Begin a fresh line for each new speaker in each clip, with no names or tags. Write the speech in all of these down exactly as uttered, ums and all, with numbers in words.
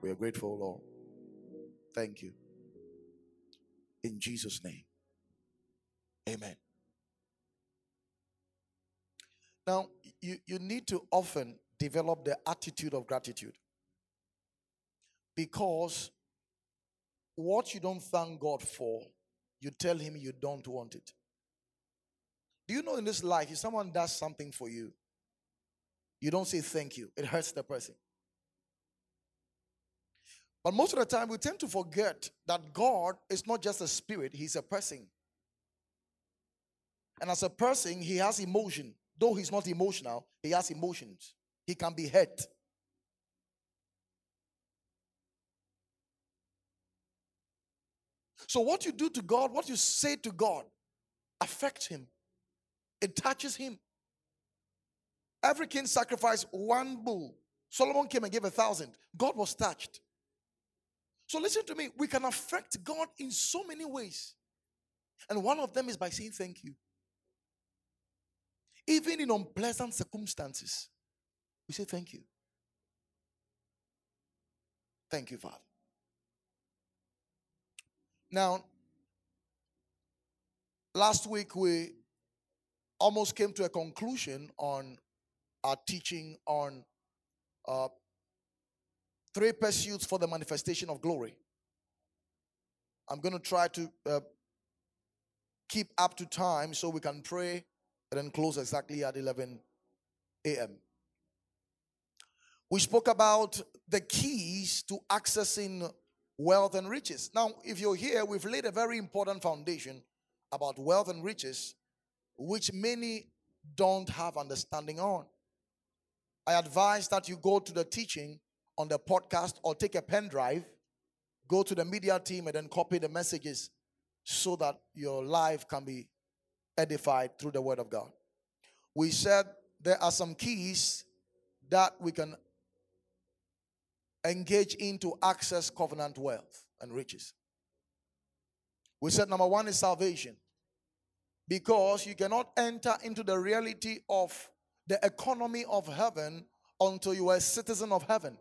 We are grateful, Lord. Thank you. In Jesus' name. Amen. Now, you, you need to often develop the attitude of gratitude, because what you don't thank God for, you tell him you don't want it. Do you know in this life, if someone does something for you, you don't say thank you, it hurts the person. But most of the time, we tend to forget that God is not just a spirit, he's a person. And as a person, he has emotion. Though he's not emotional, he has emotions. He can be hurt. So what you do to God, what you say to God, affects him. It touches him. Every king sacrificed one bull. Solomon came and gave a thousand. God was touched. So listen to me. We can affect God in so many ways. And one of them is by saying thank you. Even in unpleasant circumstances, we say thank you. Thank you, Father. Now, last week we almost came to a conclusion on our teaching on uh, three pursuits for the manifestation of glory. I'm going to try to uh, keep up to time so we can pray and then close exactly at eleven a.m. We spoke about the keys to accessing wealth and riches. Now, if you're here, we've laid a very important foundation about wealth and riches, which many don't have understanding on. I advise that you go to the teaching on the podcast or take a pen drive, go to the media team and then copy the messages so that your life can be edified through the word of God. We said there are some keys that we can engage in to access covenant wealth and riches. We said number one is salvation, because you cannot enter into the reality of the economy of heaven until you are a citizen of heaven.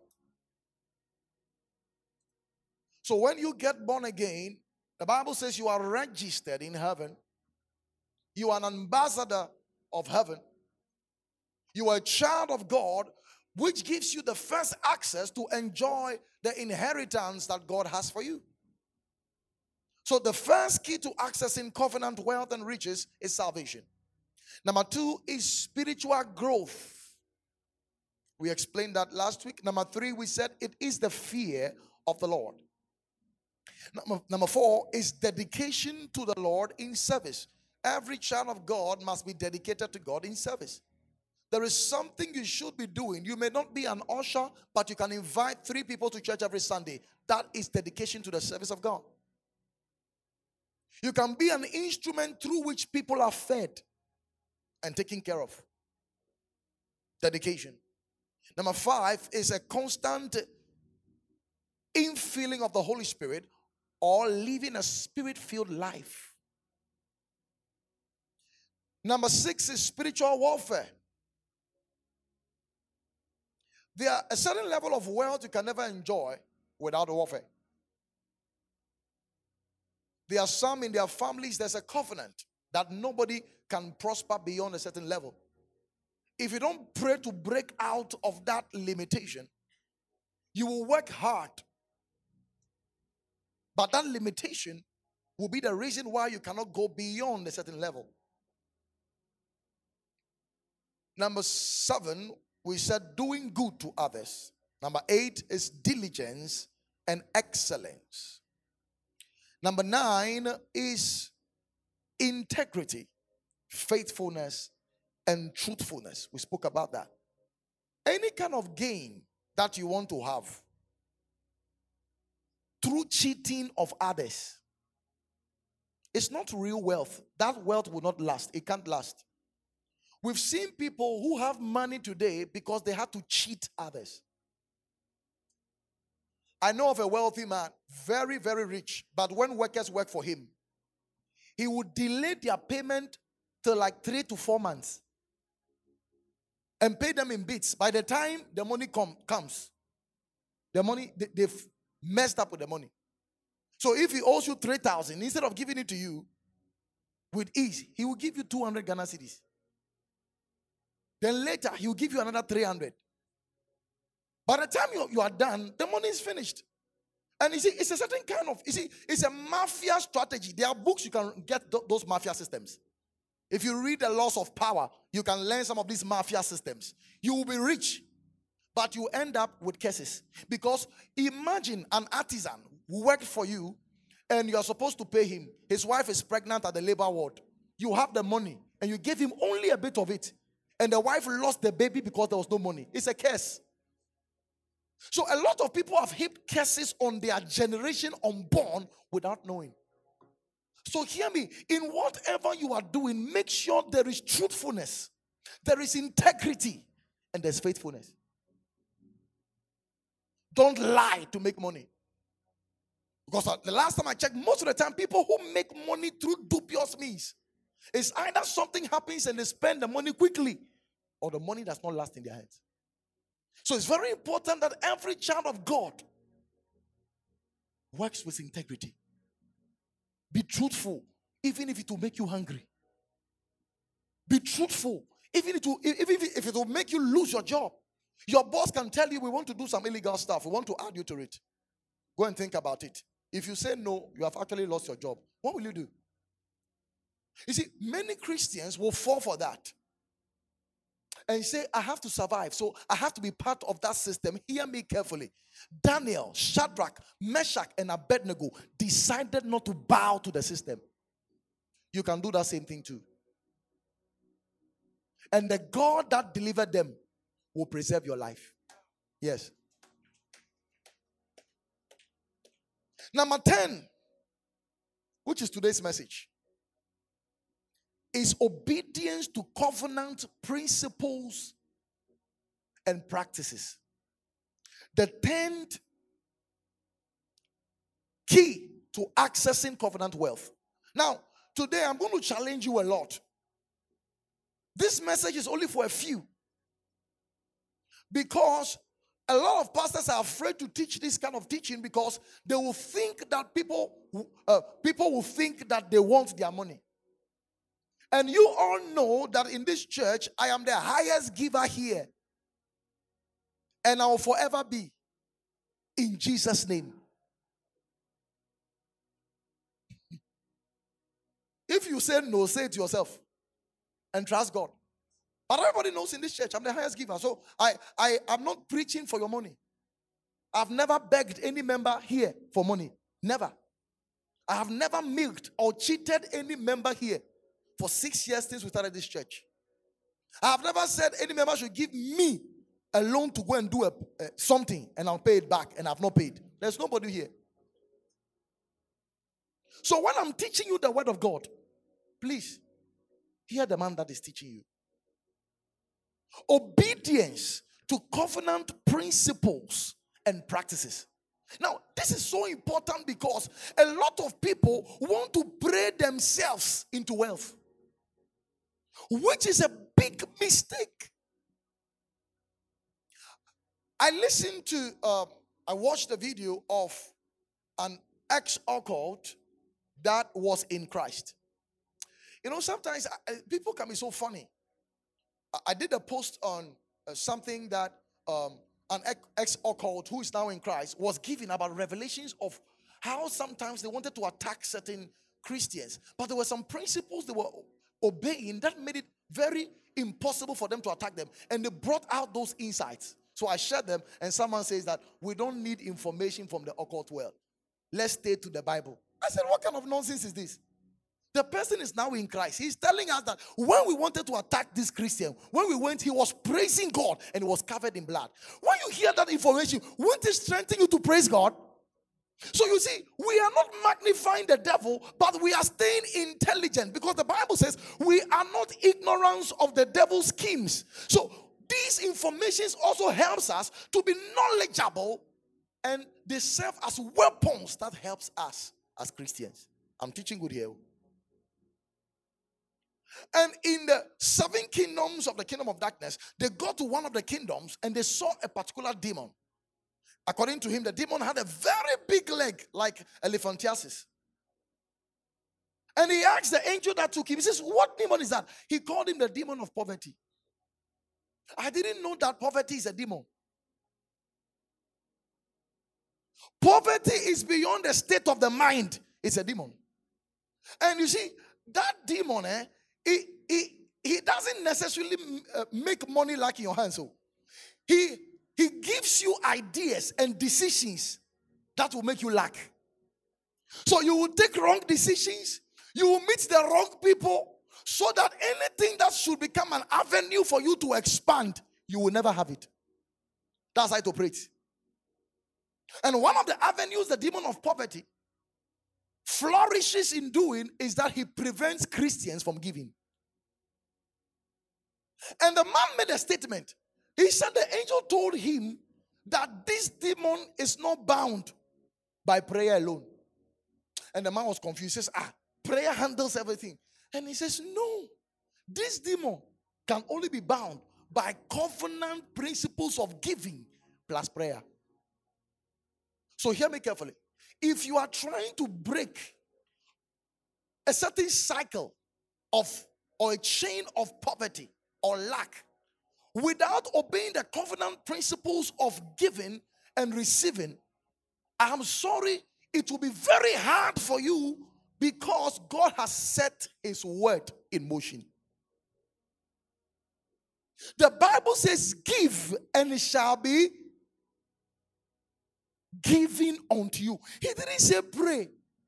So when you get born again, the Bible says you are registered in heaven. You are an ambassador of heaven. You are a child of God, which gives you the first access to enjoy the inheritance that God has for you. So the first key to accessing covenant wealth and riches is salvation. Number two is spiritual growth. We explained that last week. Number three, we said it is the fear of the Lord. Number, number four is dedication to the Lord in service. Every child of God must be dedicated to God in service. There is something you should be doing. You may not be an usher, but you can invite three people to church every Sunday. That is dedication to the service of God. You can be an instrument through which people are fed and taken care of. Dedication. Number five is a constant infilling of the Holy Spirit or living a spirit-filled life. Number six is spiritual warfare. There are a certain level of wealth you can never enjoy without warfare. There are some in their families, there's a covenant that nobody can prosper beyond a certain level. If you don't pray to break out of that limitation, you will work hard. But that limitation will be the reason why you cannot go beyond a certain level. Number seven, we said doing good to others. Number eight is diligence and excellence. Number nine is integrity, faithfulness, and truthfulness. We spoke about that. Any kind of gain that you want to have through cheating of others, it's not real wealth. That wealth will not last. It can't last. We've seen people who have money today because they had to cheat others. I know of a wealthy man, very, very rich, but when workers work for him, he would delay their payment till like three to four months and pay them in bits. By the time the money com- comes, The money, they, they've messed up with the money. So if he owes you three thousand, instead of giving it to you with ease, he will give you two hundred Ghana cedis. Then later, he will give you another three hundred. By the time you, you are done, the money is finished. And you see, it's a certain kind of, you see, it's a mafia strategy. There are books you can get th- those mafia systems. If you read The Laws of Power, you can learn some of these mafia systems. You will be rich, but you end up with cases. Because imagine an artisan who worked for you and you are supposed to pay him. His wife is pregnant at the labor ward. You have the money and you gave him only a bit of it. And the wife lost the baby because there was no money. It's a curse. So a lot of people have heaped curses on their generation unborn without knowing. So hear me, in whatever you are doing, make sure there is truthfulness, there is integrity, and there's faithfulness. Don't lie to make money. Because the last time I checked, most of the time, people who make money through dubious means, it's either something happens and they spend the money quickly, or the money does not last in their hands. So it's very important that every child of God works with integrity. Be truthful, even if it will make you hungry. Be truthful, even if it will, even if it will make you lose your job. Your boss can tell you, we want to do some illegal stuff. We want to add you to it. Go and think about it. If you say no, you have actually lost your job. What will you do? You see, many Christians will fall for that. And say, I have to survive, so I have to be part of that system. Hear me carefully. Daniel, Shadrach, Meshach, and Abednego decided not to bow to the system. You can do that same thing too. And the God that delivered them will preserve your life. Yes. Number ten, which is today's message, is obedience to covenant principles and practices. The tenth key to accessing covenant wealth. Now, today I'm going to challenge you a lot. This message is only for a few. Because a lot of pastors are afraid to teach this kind of teaching because they will think that people, uh, people will think that they want their money. And you all know that in this church, I am the highest giver here. And I will forever be. In Jesus' name. If you say no, say it to yourself. And trust God. But everybody knows in this church, I'm the highest giver. So I, I am not preaching for your money. I've never begged any member here for money. Never. I have never milked or cheated any member here. For six years since we started this church. I have never said any member should give me a loan to go and do a, uh, something and I'll pay it back and I've not paid. There's nobody here. So when I'm teaching you the word of God, please hear the man that is teaching you. Obedience to covenant principles and practices. Now, this is so important because a lot of people want to pray themselves into wealth, which is a big mistake. I listened to, uh, I watched a video of an ex-occult that was in Christ. You know, sometimes I, people can be so funny. I, I did a post on uh, something that um, an ex-occult who is now in Christ was giving about revelations of how sometimes they wanted to attack certain Christians, but there were some principles they were obeying that made it very impossible for them to attack them, and they brought out those insights. So I shared them, and someone says that we don't need information from the occult world. Let's stay to the Bible. I said, what kind of nonsense is this? The person is now in Christ. He's telling us that when we wanted to attack this Christian, when we went, he was praising God and he was covered in blood. When you hear that information, won't it strengthen you to praise God? So you see, we are not magnifying the devil, but we are staying intelligent, because the Bible says we are not ignorant of the devil's schemes. So these informations also helps us to be knowledgeable, and they serve as weapons that helps us as Christians. I'm teaching good here. And in the seven kingdoms of the kingdom of darkness, they got to one of the kingdoms and they saw a particular demon. According to him, the demon had a very big leg like elephantiasis. And he asked the angel that took him, he says, what demon is that? He called him the demon of poverty. I didn't know that poverty is a demon. Poverty is beyond the state of the mind. It's a demon. And you see, that demon, eh, he, he, he doesn't necessarily uh, make money like in your hands. So he, he gives you ideas and decisions that will make you lack. So you will take wrong decisions. You will meet the wrong people, so that anything that should become an avenue for you to expand, you will never have it. That's how it operates. And one of the avenues the demon of poverty flourishes in doing is that he prevents Christians from giving. And the man made a statement. He said the angel told him that this demon is not bound by prayer alone. And the man was confused. He says, ah, prayer handles everything. And he says, no, this demon can only be bound by covenant principles of giving plus prayer. So hear me carefully. If you are trying to break a certain cycle of or a chain of poverty or lack without obeying the covenant principles of giving and receiving, I'm sorry, it will be very hard for you, because God has set his word in motion. The Bible says, give and it shall be given unto you. He didn't say pray.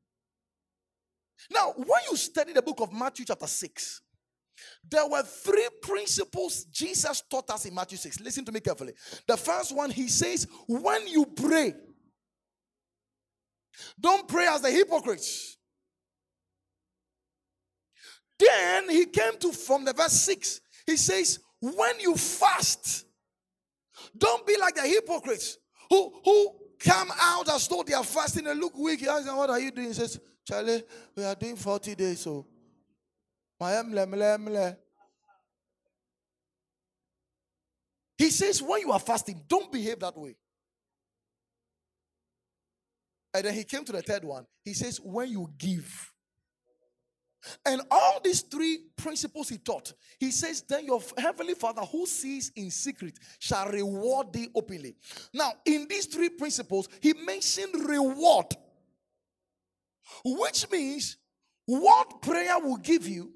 Now, when you study the book of Matthew chapter six, there were three principles Jesus taught us in Matthew six. Listen to me carefully. The first one, he says, when you pray, don't pray as the hypocrites. Then he came to, from the verse six, he says, when you fast, don't be like the hypocrites who, who come out as though they are fasting and look weak. He asks them, what are you doing? He says, Charlie, we are doing forty days. So, he says, when you are fasting, don't behave that way. And then he came to the third one. He says, when you give. And all these three principles he taught, he says, then your heavenly Father who sees in secret shall reward thee openly. Now, in these three principles, he mentioned reward, which means what prayer will give you,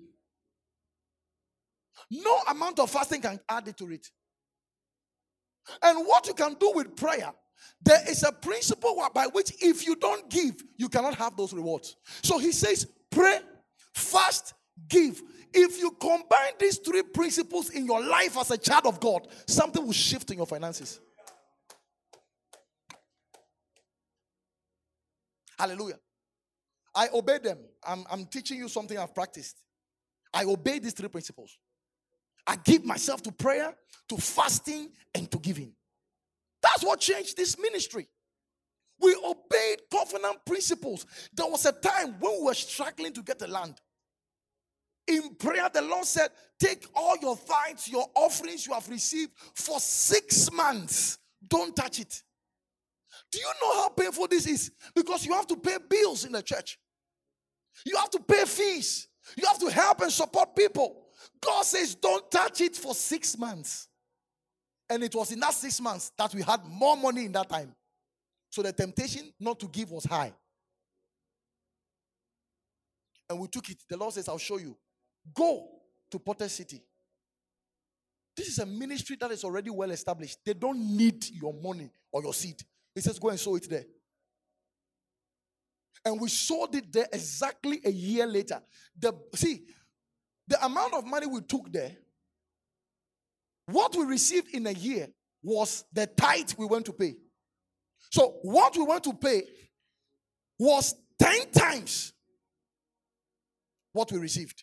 no amount of fasting can add it to it. And what you can do with prayer, there is a principle by which if you don't give, you cannot have those rewards. So he says, pray, fast, give. If you combine these three principles in your life as a child of God, something will shift in your finances. Hallelujah. I obey them. I'm, I'm teaching you something I've practiced. I obey these three principles. I give myself to prayer, to fasting, and to giving. That's what changed this ministry. We obeyed covenant principles. There was a time when we were struggling to get a land. In prayer, the Lord said, take all your tithes, your offerings you have received for six months. Don't touch it. Do you know how painful this is? Because you have to pay bills in the church. You have to pay fees. You have to help and support people. God says, don't touch it for six months. And it was in that six months that we had more money in that time. So the temptation not to give was high. And we took it. The Lord says, I'll show you. Go to Potter City. This is a ministry that is already well established. They don't need your money or your seed. He says, go and sow it there. And we sowed it there exactly a year later. The, see, the amount of money we took there, what we received in a year was the tithe we went to pay. So what we went to pay was ten times what we received.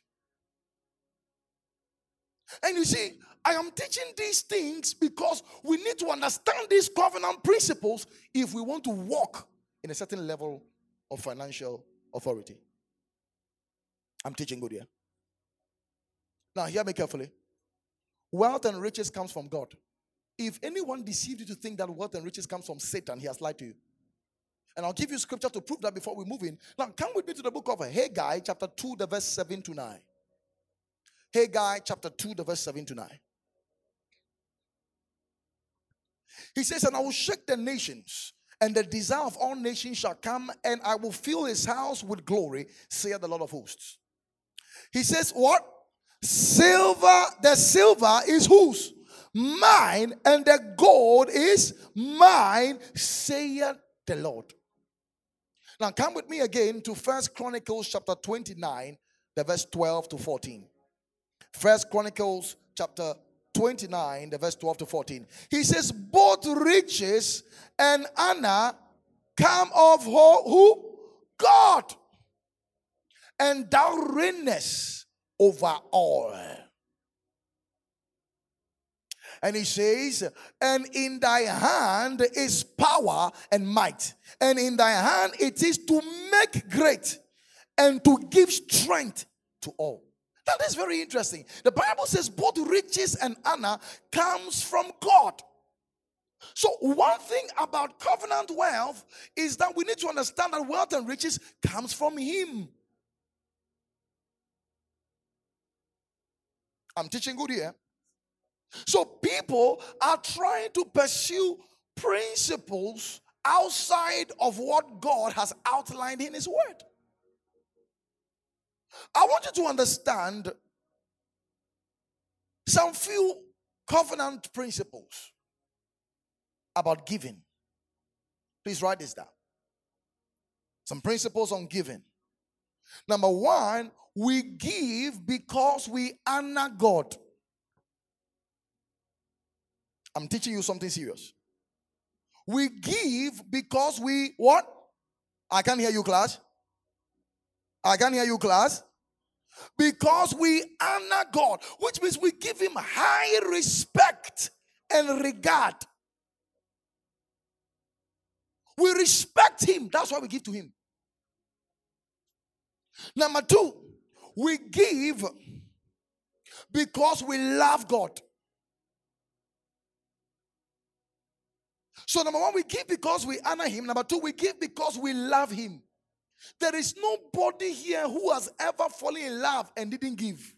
And you see, I am teaching these things because we need to understand these covenant principles if we want to walk in a certain level of financial authority. I'm teaching good here. Now, hear me carefully. Wealth and riches comes from God. If anyone deceived you to think that wealth and riches comes from Satan, he has lied to you. And I'll give you scripture to prove that before we move in. Now, come with me to the book of Haggai, chapter two, the verse seven to nine. Haggai, chapter two, the verse seven to nine. He says, and I will shake the nations, and the desire of all nations shall come, and I will fill his house with glory, saith the Lord of hosts. He says, what? Silver, the silver is whose? Mine, and the gold is mine, saith the Lord. Now come with me again to First Chronicles chapter twenty-nine, the verse twelve to fourteen. First Chronicles chapter twenty-nine, the verse twelve to fourteen. He says, both riches and honor come of who? God. And thou reignest over all. And he says, and in thy hand is power and might. And in thy hand it is to make great and to give strength to all. That is very interesting. The Bible says both riches and honor comes from God. So one thing about covenant wealth is that we need to understand that wealth and riches comes from him. I'm teaching good here. So people are trying to pursue principles outside of what God has outlined in his word. I want you to understand some few covenant principles about giving. Please write this down. Some principles on giving. Number one, we give because we honor God. I'm teaching you something serious. We give because we what? I can't hear you, class. I can't hear you, class. Because we honor God, which means we give him high respect and regard. We respect him. That's why we give to him. Number two, we give because we love God. So number one, we give because we honor him. Number two, we give because we love him. There is nobody here who has ever fallen in love and didn't give.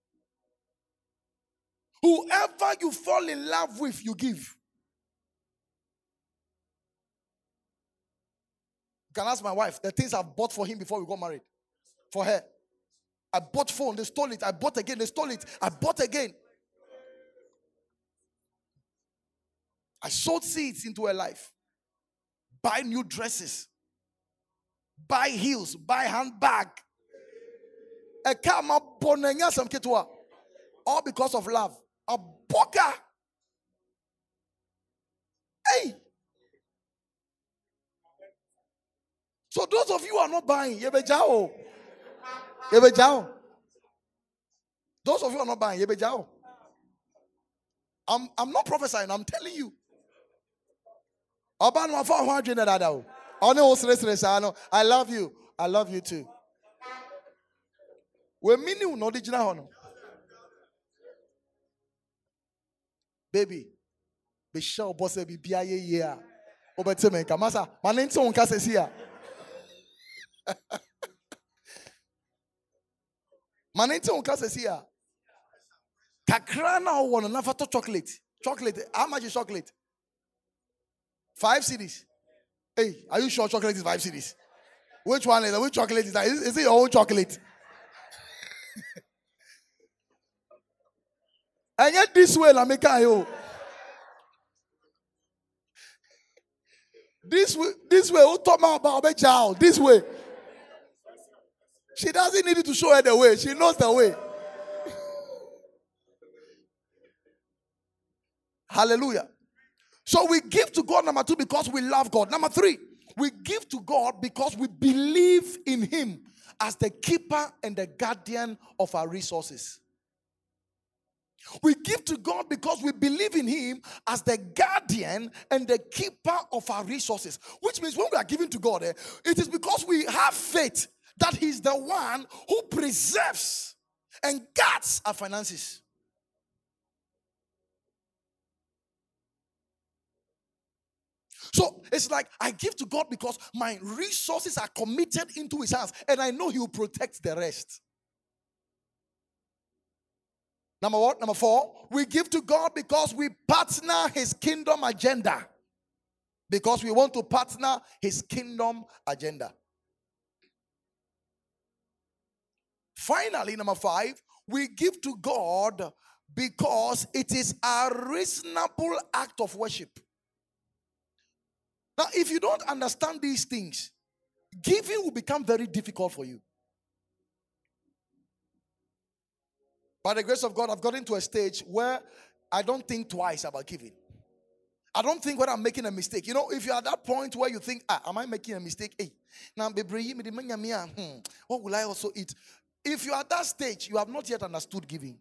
Whoever you fall in love with, you give. You can ask my wife the things I've bought for him before we got married. For her. I bought phone, they stole it. I bought again, they stole it. I bought again. I sowed seeds into her life. Buy new dresses. Buy heels. Buy handbag. A car, all because of love. A boka. Hey. So those of you who are not buying, yebejao. Yebejao. Those of you who are not buying, yebejao. I'm, I'm not prophesying, I'm telling you. I love you. I love you too. We mean no digital. Baby, be sure boss be B I A year. Obetemen kamasa. Manente on kasesia. Manente on kasesia. Kakrana one enough to chocolate. Chocolate. How much is chocolate? Five cities. Hey, are you sure chocolate is five cities? Which one is it? Which chocolate is that? Is, is it your own chocolate? And yet this way, la make yo. This way, this way, who talk about about this way. She doesn't need to show her the way. She knows the way. Hallelujah. So we give to God, number two, because we love God. Number three, we give to God because we believe in him as the keeper and the guardian of our resources. We give to God because we believe in him as the guardian and the keeper of our resources. Which means when we are giving to God, eh, it is because we have faith that he's the one who preserves and guards our finances. So it's like I give to God because my resources are committed into his hands, and I know he will protect the rest. Number what? Number four, we give to God because we partner his kingdom agenda. Because we want to partner his kingdom agenda. Finally, number five, we give to God because it is a reasonable act of worship. Now, if you don't understand these things, giving will become very difficult for you. By the grace of God, I've gotten to a stage where I don't think twice about giving. I don't think when I'm making a mistake. You know, if you're at that point where you think, ah, am I making a mistake? Hey, now, hmm, what will I also eat? If you're at that stage, you have not yet understood giving.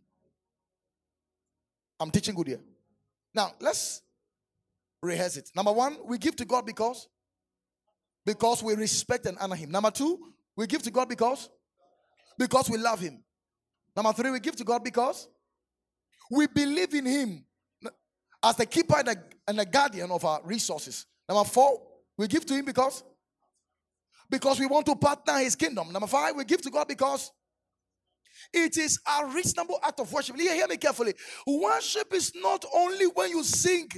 I'm teaching good here. Now, let's rehearse it. Number one, we give to God because because we respect and honor him. Number two, we give to God because because we love him. Number three, we give to God because we believe in him as the keeper and the, and the guardian of our resources. Number four, we give to him because because we want to partner his kingdom. Number five, we give to God because it is a reasonable act of worship. Hear me carefully. Worship is not only when you sing.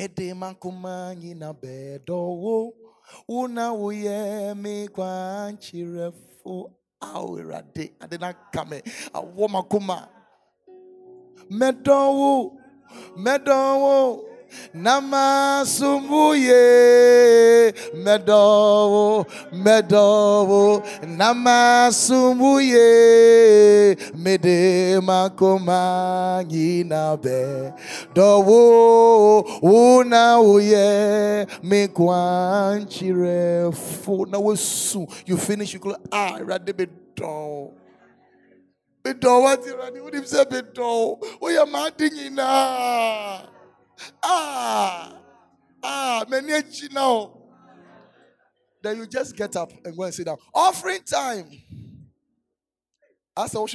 Una uye mi kwanchirefu awirade adena kame awoma kuma medowo medowo namasumbuye medowo medowo namasumbuye mede makoma nyinabe dowo una uye mekwanchirefu na wesu you finish you go ah rade bedo bedo what rade what him say bedo we are mading na ah ah many now. Then you just get up and go and sit down. Offering time. That's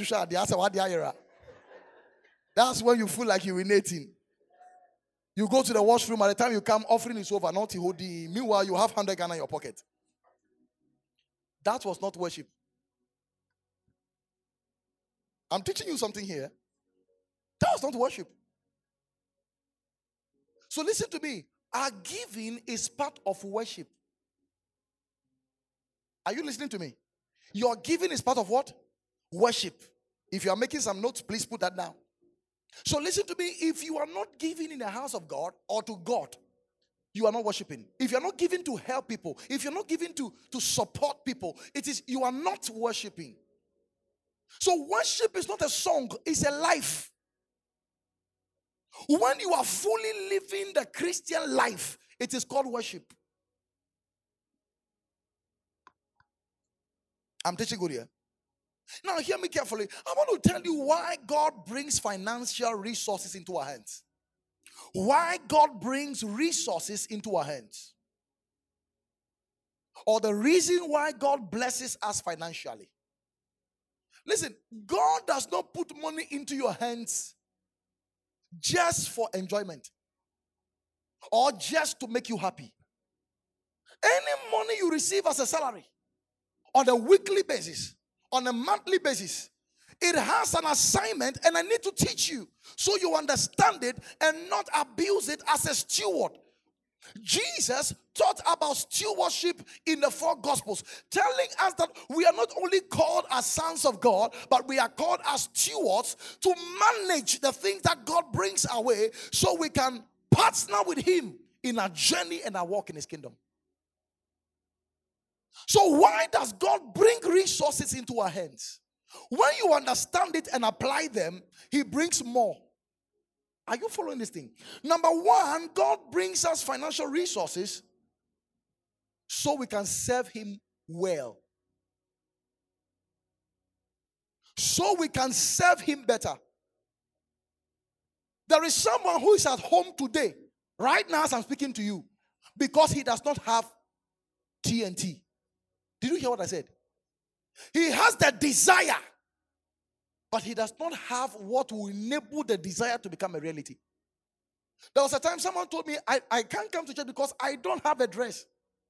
when you feel like urinating. You go to the washroom, by the time you come, offering is over. Not holding. Meanwhile, you have one hundred Ghana in your pocket. That was not worship. I'm teaching you something here. That was not worship. So listen to me. Our giving is part of worship. Are you listening to me? Your giving is part of what? Worship. If you are making some notes, please put that down. So listen to me. If you are not giving in the house of God or to God, you are not worshiping. If you are not giving to help people, if you're not giving to, to support people, it is you are not worshiping. So worship is not a song, it's a life. When you are fully living the Christian life, it is called worship. I'm teaching good here. Now, hear me carefully. I want to tell you why God brings financial resources into our hands. Why God brings resources into our hands. Or the reason why God blesses us financially. Listen, God does not put money into your hands just for enjoyment or just to make you happy. Any money you receive as a salary, on a weekly basis, on a monthly basis, it has an assignment, and I need to teach you so you understand it and not abuse it as a steward. Jesus taught about stewardship in the four Gospels, telling us that we are not only called as sons of God, but we are called as stewards to manage the things that God brings our way so we can partner with him in our journey and our walk in his kingdom. So why does God bring resources into our hands? When you understand it and apply them, he brings more. Are you following this thing? Number one, God brings us financial resources so we can serve him well. So we can serve him better. There is someone who is at home today, right now as I'm speaking to you, because he does not have T N T. Did you hear what I said? He has the desire, but he does not have what will enable the desire to become a reality. There was a time someone told me, I, I can't come to church because I don't have a dress.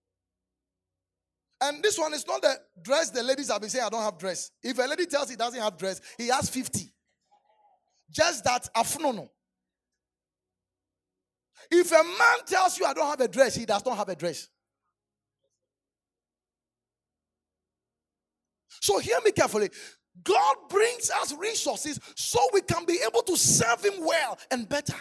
And this one is not the dress the ladies have been saying, I don't have dress. If a lady tells he doesn't have dress, he has fifty. Just that, afnono. If a man tells you I don't have a dress, he does not have a dress. So hear me carefully. God brings us resources so we can be able to serve him well and better.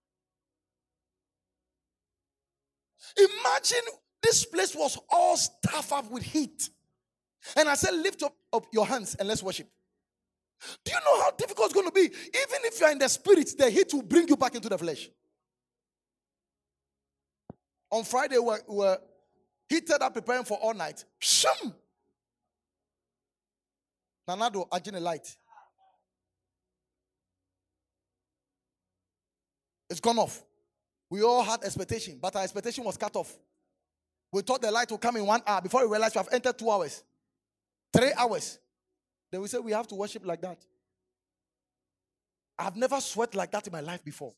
Imagine this place was all stuffed up with heat. And I said, lift up, up your hands and let's worship. Do you know how difficult it's going to be? Even if you're in the spirit, the heat will bring you back into the flesh. On Friday, we were, we were heated up preparing for all night. Shum! Nanado, Ajine light. It's gone off. We all had expectation, but our expectation was cut off. We thought the light would come in one hour. Before we realized we have entered two hours. Three hours. Then we said we have to worship like that. I've never sweat like that in my life before.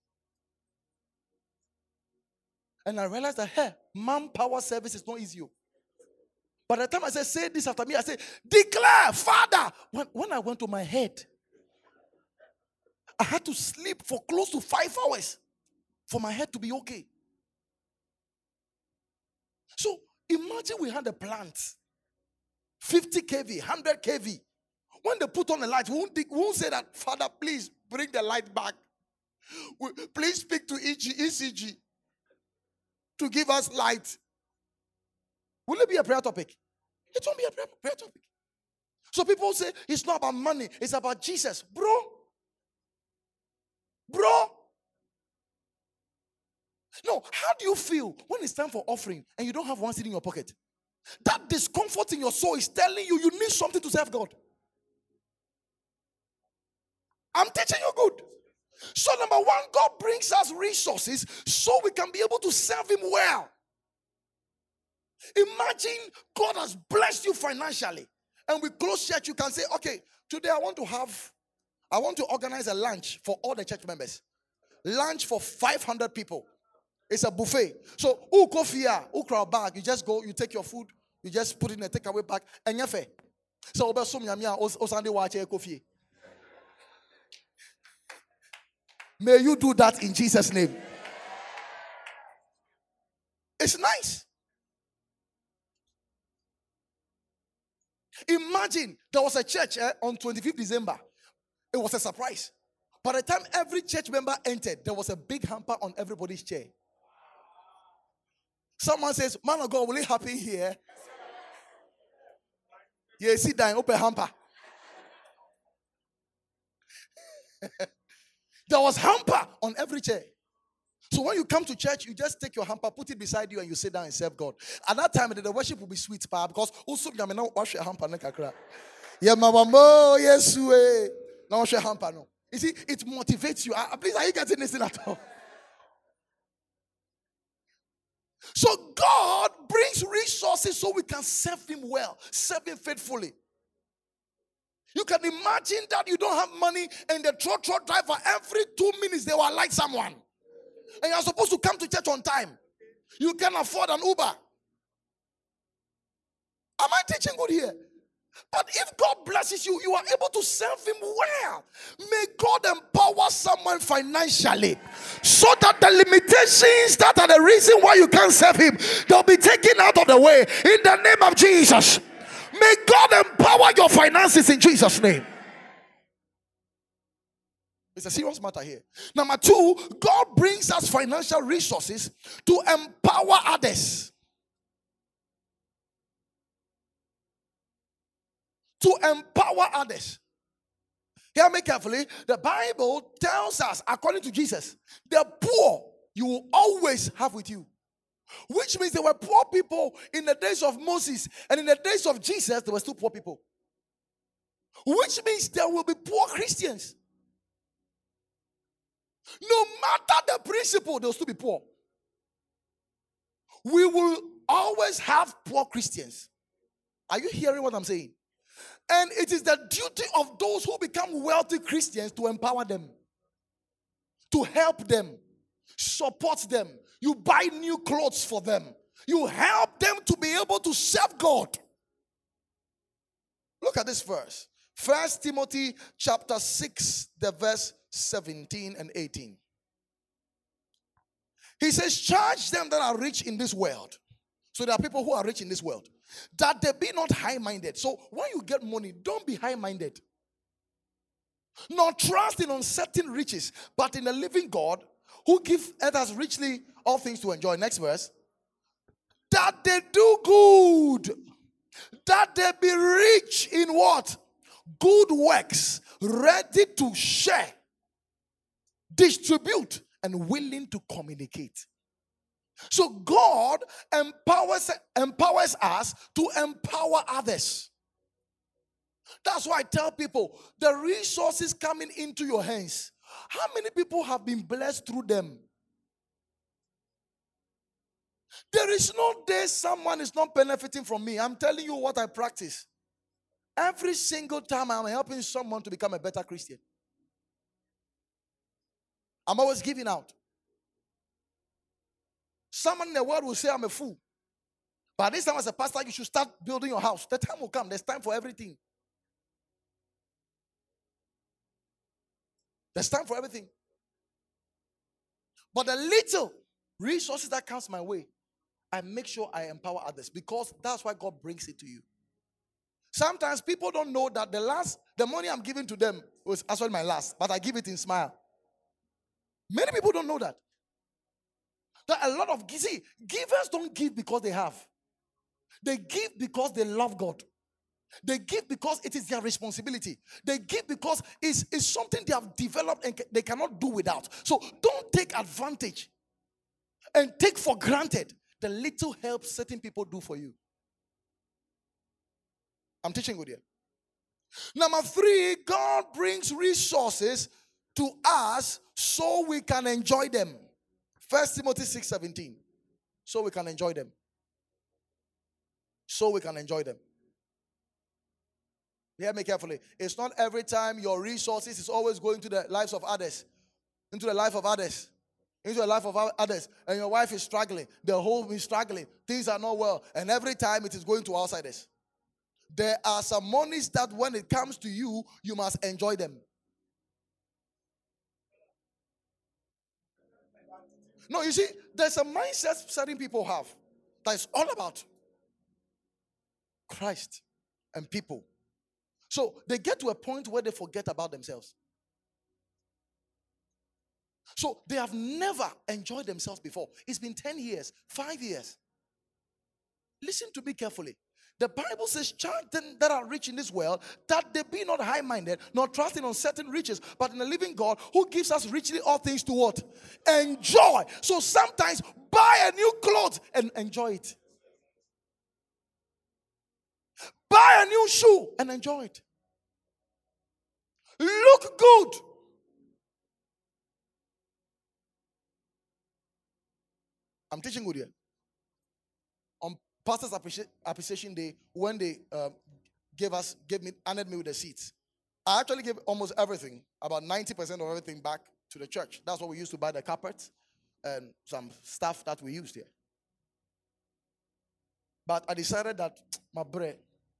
And I realized that, hey, manpower service is not easy. By the time I said, say this after me, I said, declare, Father. When, when I went to my head, I had to sleep for close to five hours for my head to be okay. So imagine we had a plant, fifty K V, one hundred K V. When they put on the light, we won't, we won't say that, Father, please bring the light back. We, please speak to E C G to give us light. Will it be a prayer topic? It won't be a prayer, prayer topic. So people say it's not about money, it's about Jesus. Bro, bro. No, how do you feel when it's time for offering and you don't have one seed in your pocket? That discomfort in your soul is telling you you need something to serve God. I'm teaching you good. So number one, God brings us resources so we can be able to serve him well. Imagine God has blessed you financially and we close church, you can say, okay, today I want to have, I want to organize a lunch for all the church members. Lunch for five hundred people. It's a buffet. So, who coffee, who crowd bag, you just go, you take your food, you just put it in a takeaway bag, and you're fair. So, over some yamia, or Sunday watch a coffee. May you do that in Jesus' name. It's nice. Imagine there was a church eh, on twenty-fifth December. It was a surprise. By the time every church member entered, there was a big hamper on everybody's chair. Someone says, man of God, will it happen here? Yeah, sit down, open hamper. There was hamper on every chair. So when you come to church, you just take your hamper, put it beside you, and you sit down and serve God. At that time, the worship will be sweet, pa, because also you may not wash your hamper. Yeah, mama, yes, we now wash your hamper. No, you see, it motivates you. Uh, please, are you getting this at all? So God brings resources so we can serve him well, serve him faithfully. You can imagine that you don't have money and the truck driver every two minutes they will like someone. And you're supposed to come to church on time. You can afford an Uber. Am I teaching good here? But if God blesses you, you are able to serve him well. May God empower someone financially so that the limitations that are the reason why you can't serve him, they'll be taken out of the way in the name of Jesus. May God empower your finances in Jesus' name. It's a serious matter here. Number two, God brings us financial resources to empower others. To empower others. Hear me carefully. The Bible tells us, according to Jesus, the poor you will always have with you. Which means there were poor people in the days of Moses, and in the days of Jesus, there were still poor people. Which means there will be poor Christians. No matter the principle, there will still be poor. We will always have poor Christians. Are you hearing what I'm saying? And it is the duty of those who become wealthy Christians to empower them, to help them, support them. You buy new clothes for them. You help them to be able to serve God. Look at this verse. First Timothy chapter six, the verse seventeen and eighteen. He says, charge them that are rich in this world. So there are people who are rich in this world, that they be not high-minded. So when you get money, don't be high-minded. Not trust in uncertain riches, but in the living God, who give others richly all things to enjoy. Next verse. That they do good, that they be rich in what? Good works, ready to share, distribute, and willing to communicate. So God empowers, empowers us to empower others. That's why I tell people, the resources coming into your hands, how many people have been blessed through them? There is no day someone is not benefiting from me. I'm telling you what I practice. Every single time I'm helping someone to become a better Christian. I'm always giving out. Someone in the world will say I'm a fool. But this time as a pastor, you should start building your house. The time will come. There's time for everything. There's time for everything. But the little resources that comes my way, I make sure I empower others, because that's why God brings it to you. Sometimes people don't know that the last, the money I'm giving to them was actually my last, but I give it in smile. Many people don't know that. That a lot of, see, givers don't give because they have. They give because they love God. They give because it is their responsibility. They give because it's, it's something they have developed and they cannot do without. So don't take advantage and take for granted the little help certain people do for you. I'm teaching good here. Number three, God brings resources to us so we can enjoy them. First Timothy six seventeen. So we can enjoy them. So we can enjoy them. Hear me carefully. It's not every time your resources is always going to the lives of others. Into the life of others. Into the life of others. And your wife is struggling. The home is struggling. Things are not well. And every time it is going to outsiders. There are some monies that when it comes to you, you must enjoy them. No, you see, there's a mindset certain people have that is all about Christ and people. So they get to a point where they forget about themselves. So they have never enjoyed themselves before. It's been ten years, five years. Listen to me carefully. The Bible says, charge them that are rich in this world, that they be not high-minded, nor trusting on certain riches, but in the living God, who gives us richly all things to what? Enjoy. So sometimes buy a new clothes and enjoy it. Buy a new shoe and enjoy it. Look good. I'm teaching good here. On Pastor's Appreciation Day, when they uh, gave us, gave me, honored me with the seats, I actually gave almost everything, about ninety percent of everything back to the church. That's what we used to buy the carpets and some stuff that we used here. But I decided that my bread.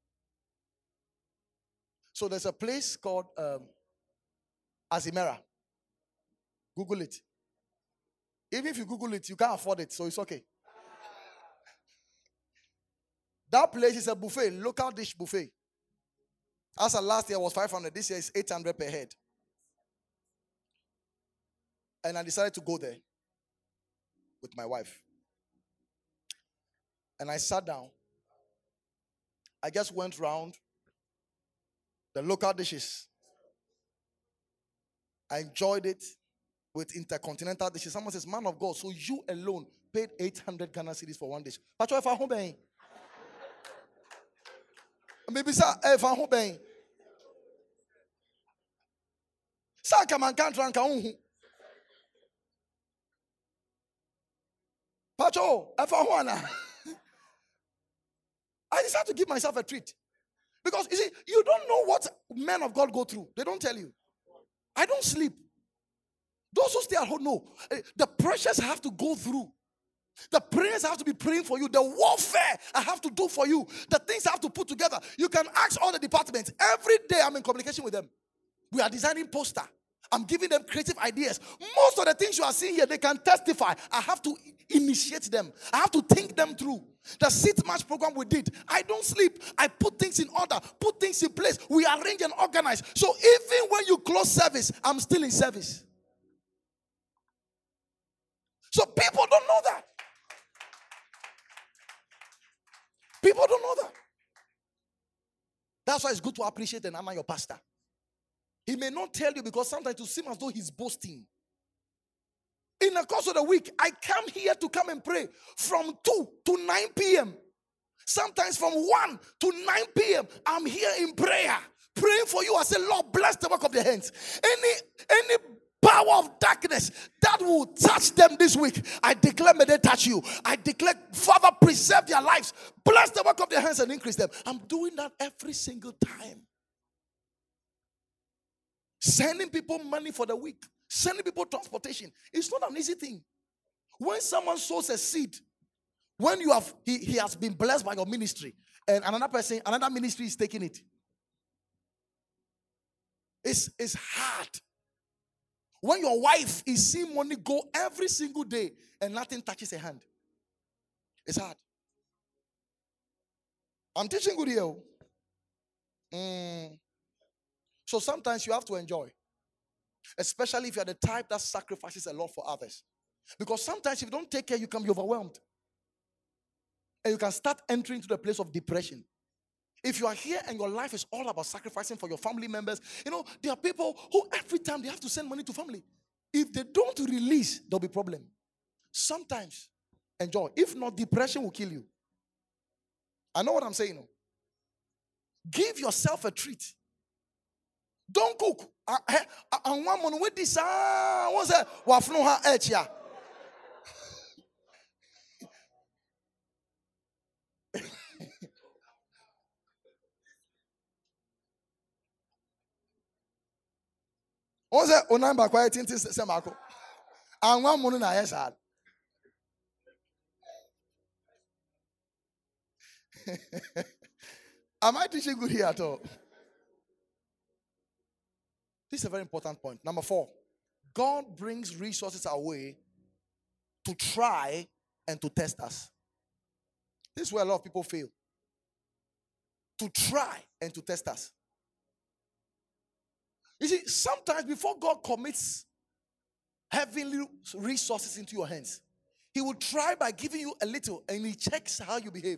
So there's a place called um, Azimera. Google it. Even if you Google it, you can't afford it, so it's okay. That place is a buffet, local dish buffet. As of last year was five hundred, this year is eight hundred per head. And I decided to go there with my wife. And I sat down. I just went round the local dishes. I enjoyed it with intercontinental dishes. Someone says, man of God, so you alone paid eight hundred Ghana cedis for one dish. But if I home bang. Maybe sir, if I home bang. Sir, come on, can't rank. Pacho, if I want I decided to give myself a treat. Because, you see, you don't know what men of God go through. They don't tell you. I don't sleep. Those who stay at home, no. Eh, The pressures I have to go through. The prayers I have to be praying for you. The warfare I have to do for you. The things I have to put together. You can ask all the departments. Every day I'm in communication with them. We are designing poster. I'm giving them creative ideas. Most of the things you are seeing here, they can testify. I have to initiate them. I have to think them through. The seat match program we did, I don't sleep. I put things in order, put things in place. We arrange and organize. So even when you close service, I'm still in service. So people don't know that. People don't know that. That's why it's good to appreciate and honor your pastor. He may not tell you because sometimes it seems as though he's boasting. In the course of the week, I come here to come and pray from two to nine p.m. Sometimes from one to nine p.m. I'm here in prayer, praying for you. I say, Lord, bless the work of their hands. Any, any power of darkness that will touch them this week, I declare, may they touch you. I declare, Father, preserve their lives. Bless the work of their hands and increase them. I'm doing that every single time. Sending people money for the week. Sending people transportation. It's not an easy thing. When someone sows a seed, when you have he, he has been blessed by your ministry, and another person, another ministry is taking it. It's, it's hard. When your wife is seeing money go every single day and nothing touches her hand. It's hard. I'm teaching good here. Mm. So sometimes you have to enjoy. Especially if you're the type that sacrifices a lot for others. Because sometimes if you don't take care, you can be overwhelmed. And you can start entering into the place of depression. If you are here and your life is all about sacrificing for your family members, you know, there are people who every time they have to send money to family. If they don't release, there'll be problem. Sometimes, enjoy. If not, depression will kill you. I know what I'm saying. No? Give yourself a treat. Don't cook. And one man with this, what's that? Wafnoha etcha. What's that? Onamba quiet in this Samako. And one man in a yes. Am I teaching good here at all? This is a very important point. Number four, God brings resources our way to try and to test us. This is where a lot of people fail. To try and to test us. You see, sometimes before God commits heavenly resources into your hands, He will try by giving you a little and He checks how you behave.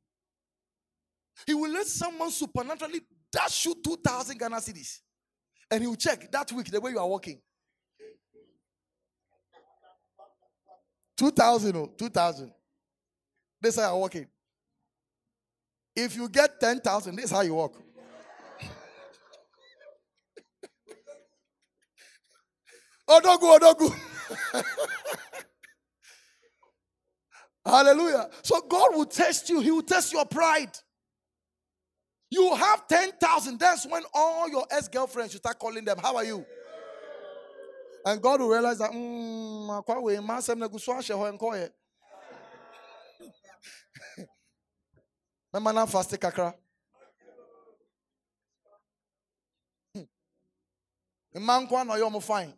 He will let someone supernaturally dash you two thousand Ghana cedis. And He will check that week the way you are walking. two thousand, oh, two thousand. This is how you are walking. If you get ten thousand, this is how you walk. Odogu, Odogu. Hallelujah. So God will test you. He will test your pride. You have ten thousand. That's when all your ex-girlfriends, you start calling them, how are you? And God will realize that, mm, kakra. Fine.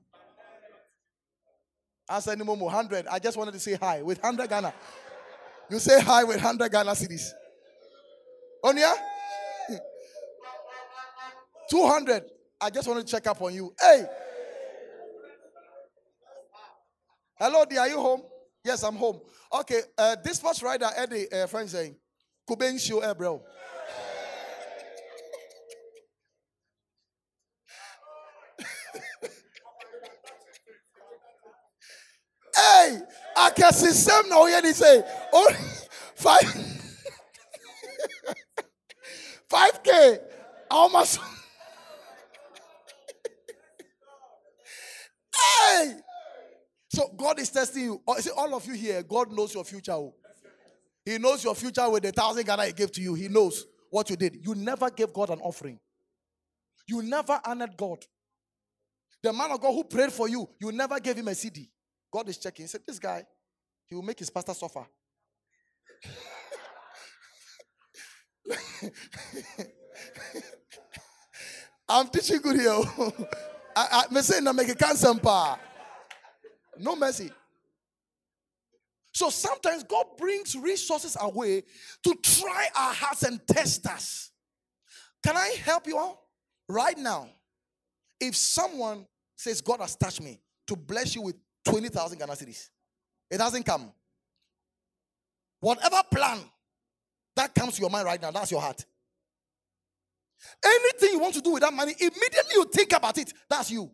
I said, one hundred. I just wanted to say hi with one hundred Ghana. You say hi with one hundred Ghana cities. Onya? two hundred. I just wanted to check up on you. Hey. Hello, dear. Are you home? Yes, I'm home. Okay. Uh, dispatch rider Eddie, uh, friend saying, Kuben show, eh, bro. Hey, I can see some now. Here they say, oh, five, five k. How much? Hey. So God is testing you. See, all of you here, God knows your future. He knows your future with the thousand Ghana He gave to you. He knows what you did. You never gave God an offering. You never honored God. The man of God who prayed for you, you never gave him a C D. God is checking. He said, this guy, he will make his pastor suffer. I'm teaching good here. I, I, say na make a cancer. No mercy. So sometimes God brings resources away to try our hearts and test us. Can I help you out? Right now, if someone says God has touched me to bless you with twenty thousand Ghana cedis, it hasn't come. Whatever plan that comes to your mind right now, that's your heart. Anything you want to do with that money, immediately you think about it, that's you.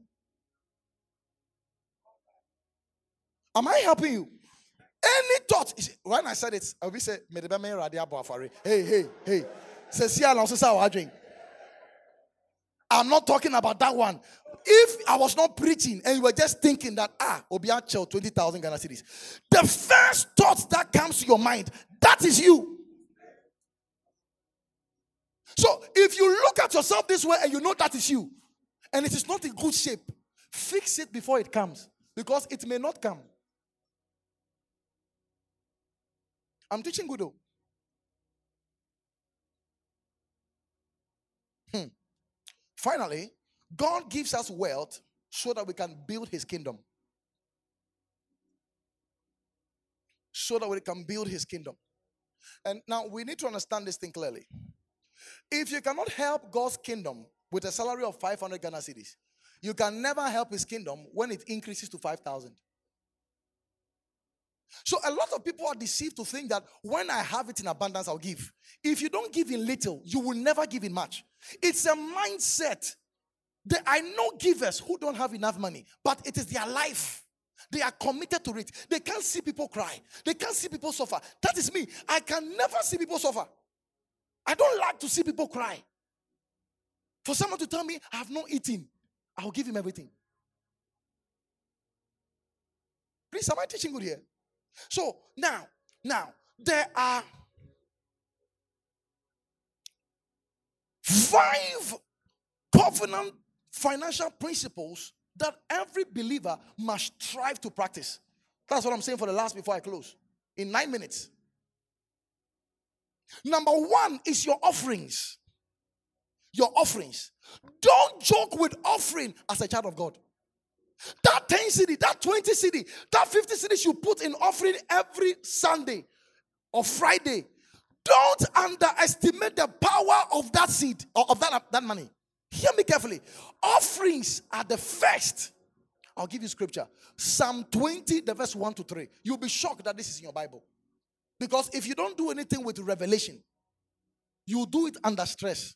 Am I helping you? Any thought, when I said it, I will say, hey, hey, hey. I'm not talking about that one. If I was not preaching and you were just thinking that, ah, Obiachel, twenty thousand Ghana cedis, the first thought that comes to your mind, that is you. So if you look at yourself this way and you know that is you, and it is not in good shape, fix it before it comes, because it may not come. I'm teaching good though. Hmm. Finally, God gives us wealth so that we can build his kingdom. So that we can build his kingdom. And now we need to understand this thing clearly. If you cannot help God's kingdom with a salary of five hundred Ghana cedis, you can never help his kingdom when it increases to five thousand. So a lot of people are deceived to think that when I have it in abundance, I'll give. If you don't give in little, you will never give in much. It's a mindset. There are no givers who don't have enough money, but it is their life. They are committed to it. They can't see people cry. They can't see people suffer. That is me. I can never see people suffer. I don't like to see people cry. For someone to tell me, I have not eaten, I'll give him everything. Please, am I teaching good here? So, now, now, there are five covenant financial principles that every believer must strive to practice. That's what I'm saying for the last before I close. In nine minutes. Number one is your offerings. Your offerings. Don't joke with offering as a child of God. That ten cedi, that twenty cedi, that fifty cedis you put in offering every Sunday or Friday. Don't underestimate the power of that seed or of that, that money. Hear me carefully. Offerings are the first. I'll give you scripture. Psalm twenty, the verse one to three. You'll be shocked that this is in your Bible. Because if you don't do anything with revelation, you do it under stress.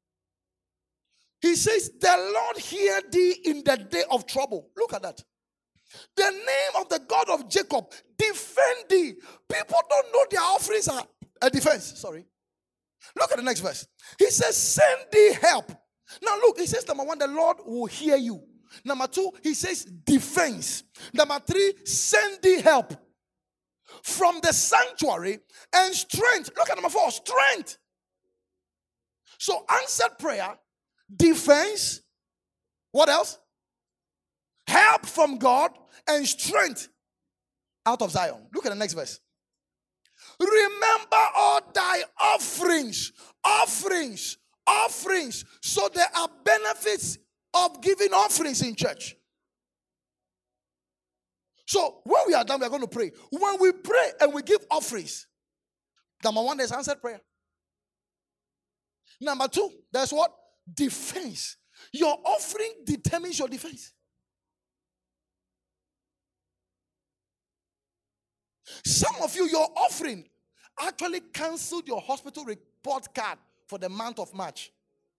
He says, the Lord hear thee in the day of trouble. Look at that. The name of the God of Jacob, defend thee. People don't know their offerings are a defense. Sorry. Look at the next verse. He says, send thee help. Now look, he says, number one, the Lord will hear you. Number two, he says, defense. Number three, send thee help from the sanctuary and strength. Look at number four, strength. So answered prayer, defense, what else? Help from God and strength out of Zion. Look at the next verse. Remember all thy offerings, offerings, offerings. So there are benefits of giving offerings in church. So when we are done, we are going to pray. When we pray and we give offerings, number one, there's answered prayer. Number two, there's what? Defense. Your offering determines your defense. Some of you, your offering actually canceled your hospital report card for the month of March.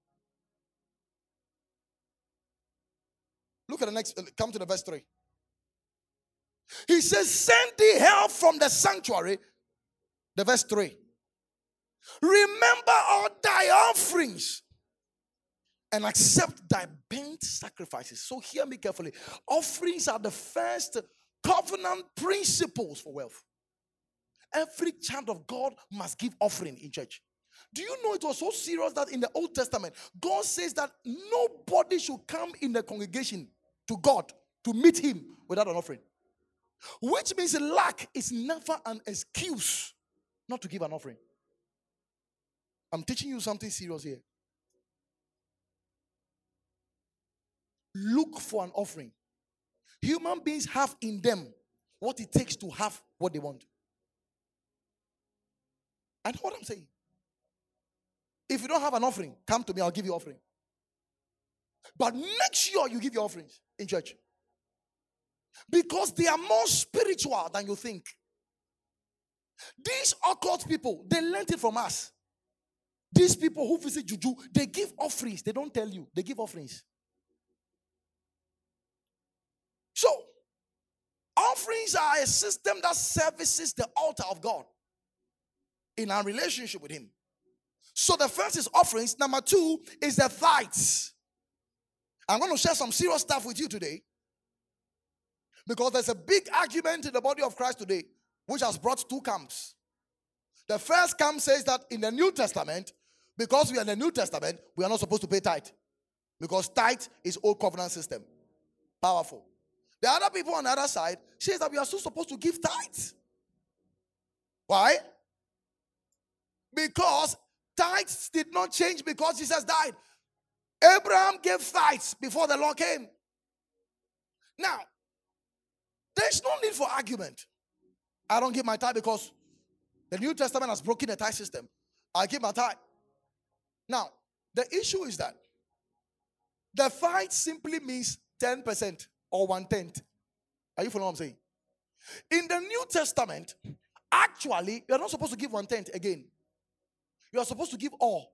Look at the next, come to the verse three. He says, send thee help from the sanctuary. The verse three. Remember all thy offerings and accept thy burnt sacrifices. So hear me carefully. Offerings are the first covenant principles for wealth. Every child of God must give offering in church. Do you know it was so serious that in the Old Testament, God says that nobody should come in the congregation to God to meet him without an offering. Which means lack is never an excuse not to give an offering. I'm teaching you something serious here. Look for an offering. Human beings have in them what it takes to have what they want. I know what I'm saying. If you don't have an offering, come to me, I'll give you offering. But make sure you give your offerings in church. Because they are more spiritual than you think. These occult people, they learned it from us. These people who visit Juju, they give offerings. They don't tell you. They give offerings. So, offerings are a system that services the altar of God in our relationship with him. So the first is offerings. Number two is the tithes. I'm going to share some serious stuff with you today. Because there's a big argument in the body of Christ today, which has brought two camps. The first camp says that in the New Testament, because we are in the New Testament, we are not supposed to pay tithe. Because tithe is old covenant system. Powerful. The other people on the other side says that we are still supposed to give tithes. Why? Because tithes did not change because Jesus died. Abraham gave tithes before the law came. Now, there's no need for argument. I don't give my tithe because the New Testament has broken the tithe system. I give my tithe. Now, the issue is that the tithe simply means ten percent or one-tenth. Are you following what I'm saying? In the New Testament, actually, you're not supposed to give one-tenth again. You are supposed to give all.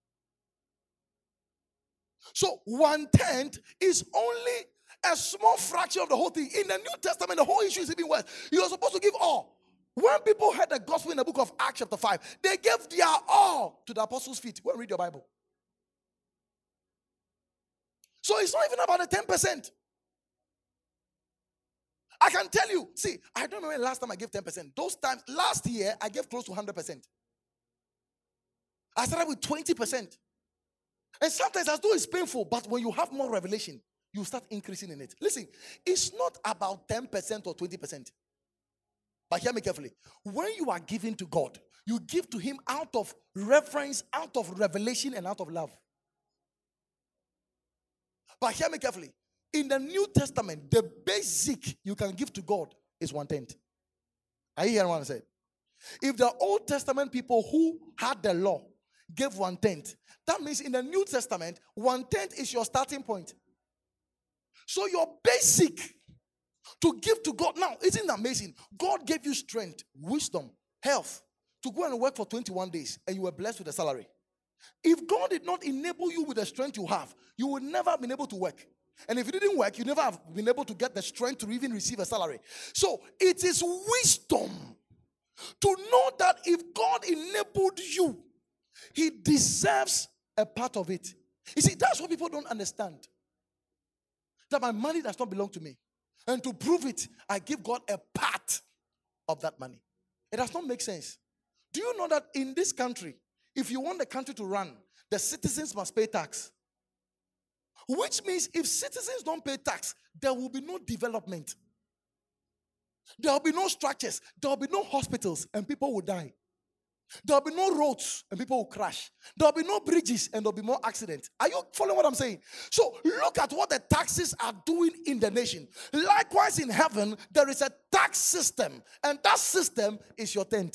So, one-tenth is only a small fraction of the whole thing. In the New Testament, the whole issue is even worse. You are supposed to give all. When people heard the gospel in the book of Acts chapter five, they gave their all to the apostles' feet. Go and read your Bible. So it's not even about the ten percent. I can tell you, see, I don't remember the last time I gave ten percent. Those times, last year, I gave close to one hundred percent. I started with twenty percent. And sometimes as though it's painful, but when you have more revelation, you start increasing in it. Listen, it's not about ten percent or twenty percent. But hear me carefully. When you are giving to God, you give to him out of reverence, out of revelation, and out of love. But hear me carefully. In the New Testament, the basic you can give to God is one-tenth. Are you hearing what I said? If the Old Testament people who had the law gave one-tenth, that means in the New Testament, one-tenth is your starting point. So your basic to give to God. Now, isn't it amazing? God gave you strength, wisdom, health to go and work for twenty-one days and you were blessed with a salary. If God did not enable you with the strength you have, you would never have been able to work. And if you didn't work, you never have been able to get the strength to even receive a salary. So it is wisdom to know that if God enabled you, he deserves a part of it. You see, that's what people don't understand. That my money does not belong to me. And to prove it, I give God a part of that money. It does not make sense. Do you know that in this country, if you want the country to run, the citizens must pay tax? Which means if citizens don't pay tax, there will be no development. There will be no structures. There will be no hospitals and people will die. There will be no roads and people will crash. There will be no bridges and there will be more accidents. Are you following what I'm saying? So look at what the taxes are doing in the nation. Likewise in heaven, there is a tax system. And that system is your tent.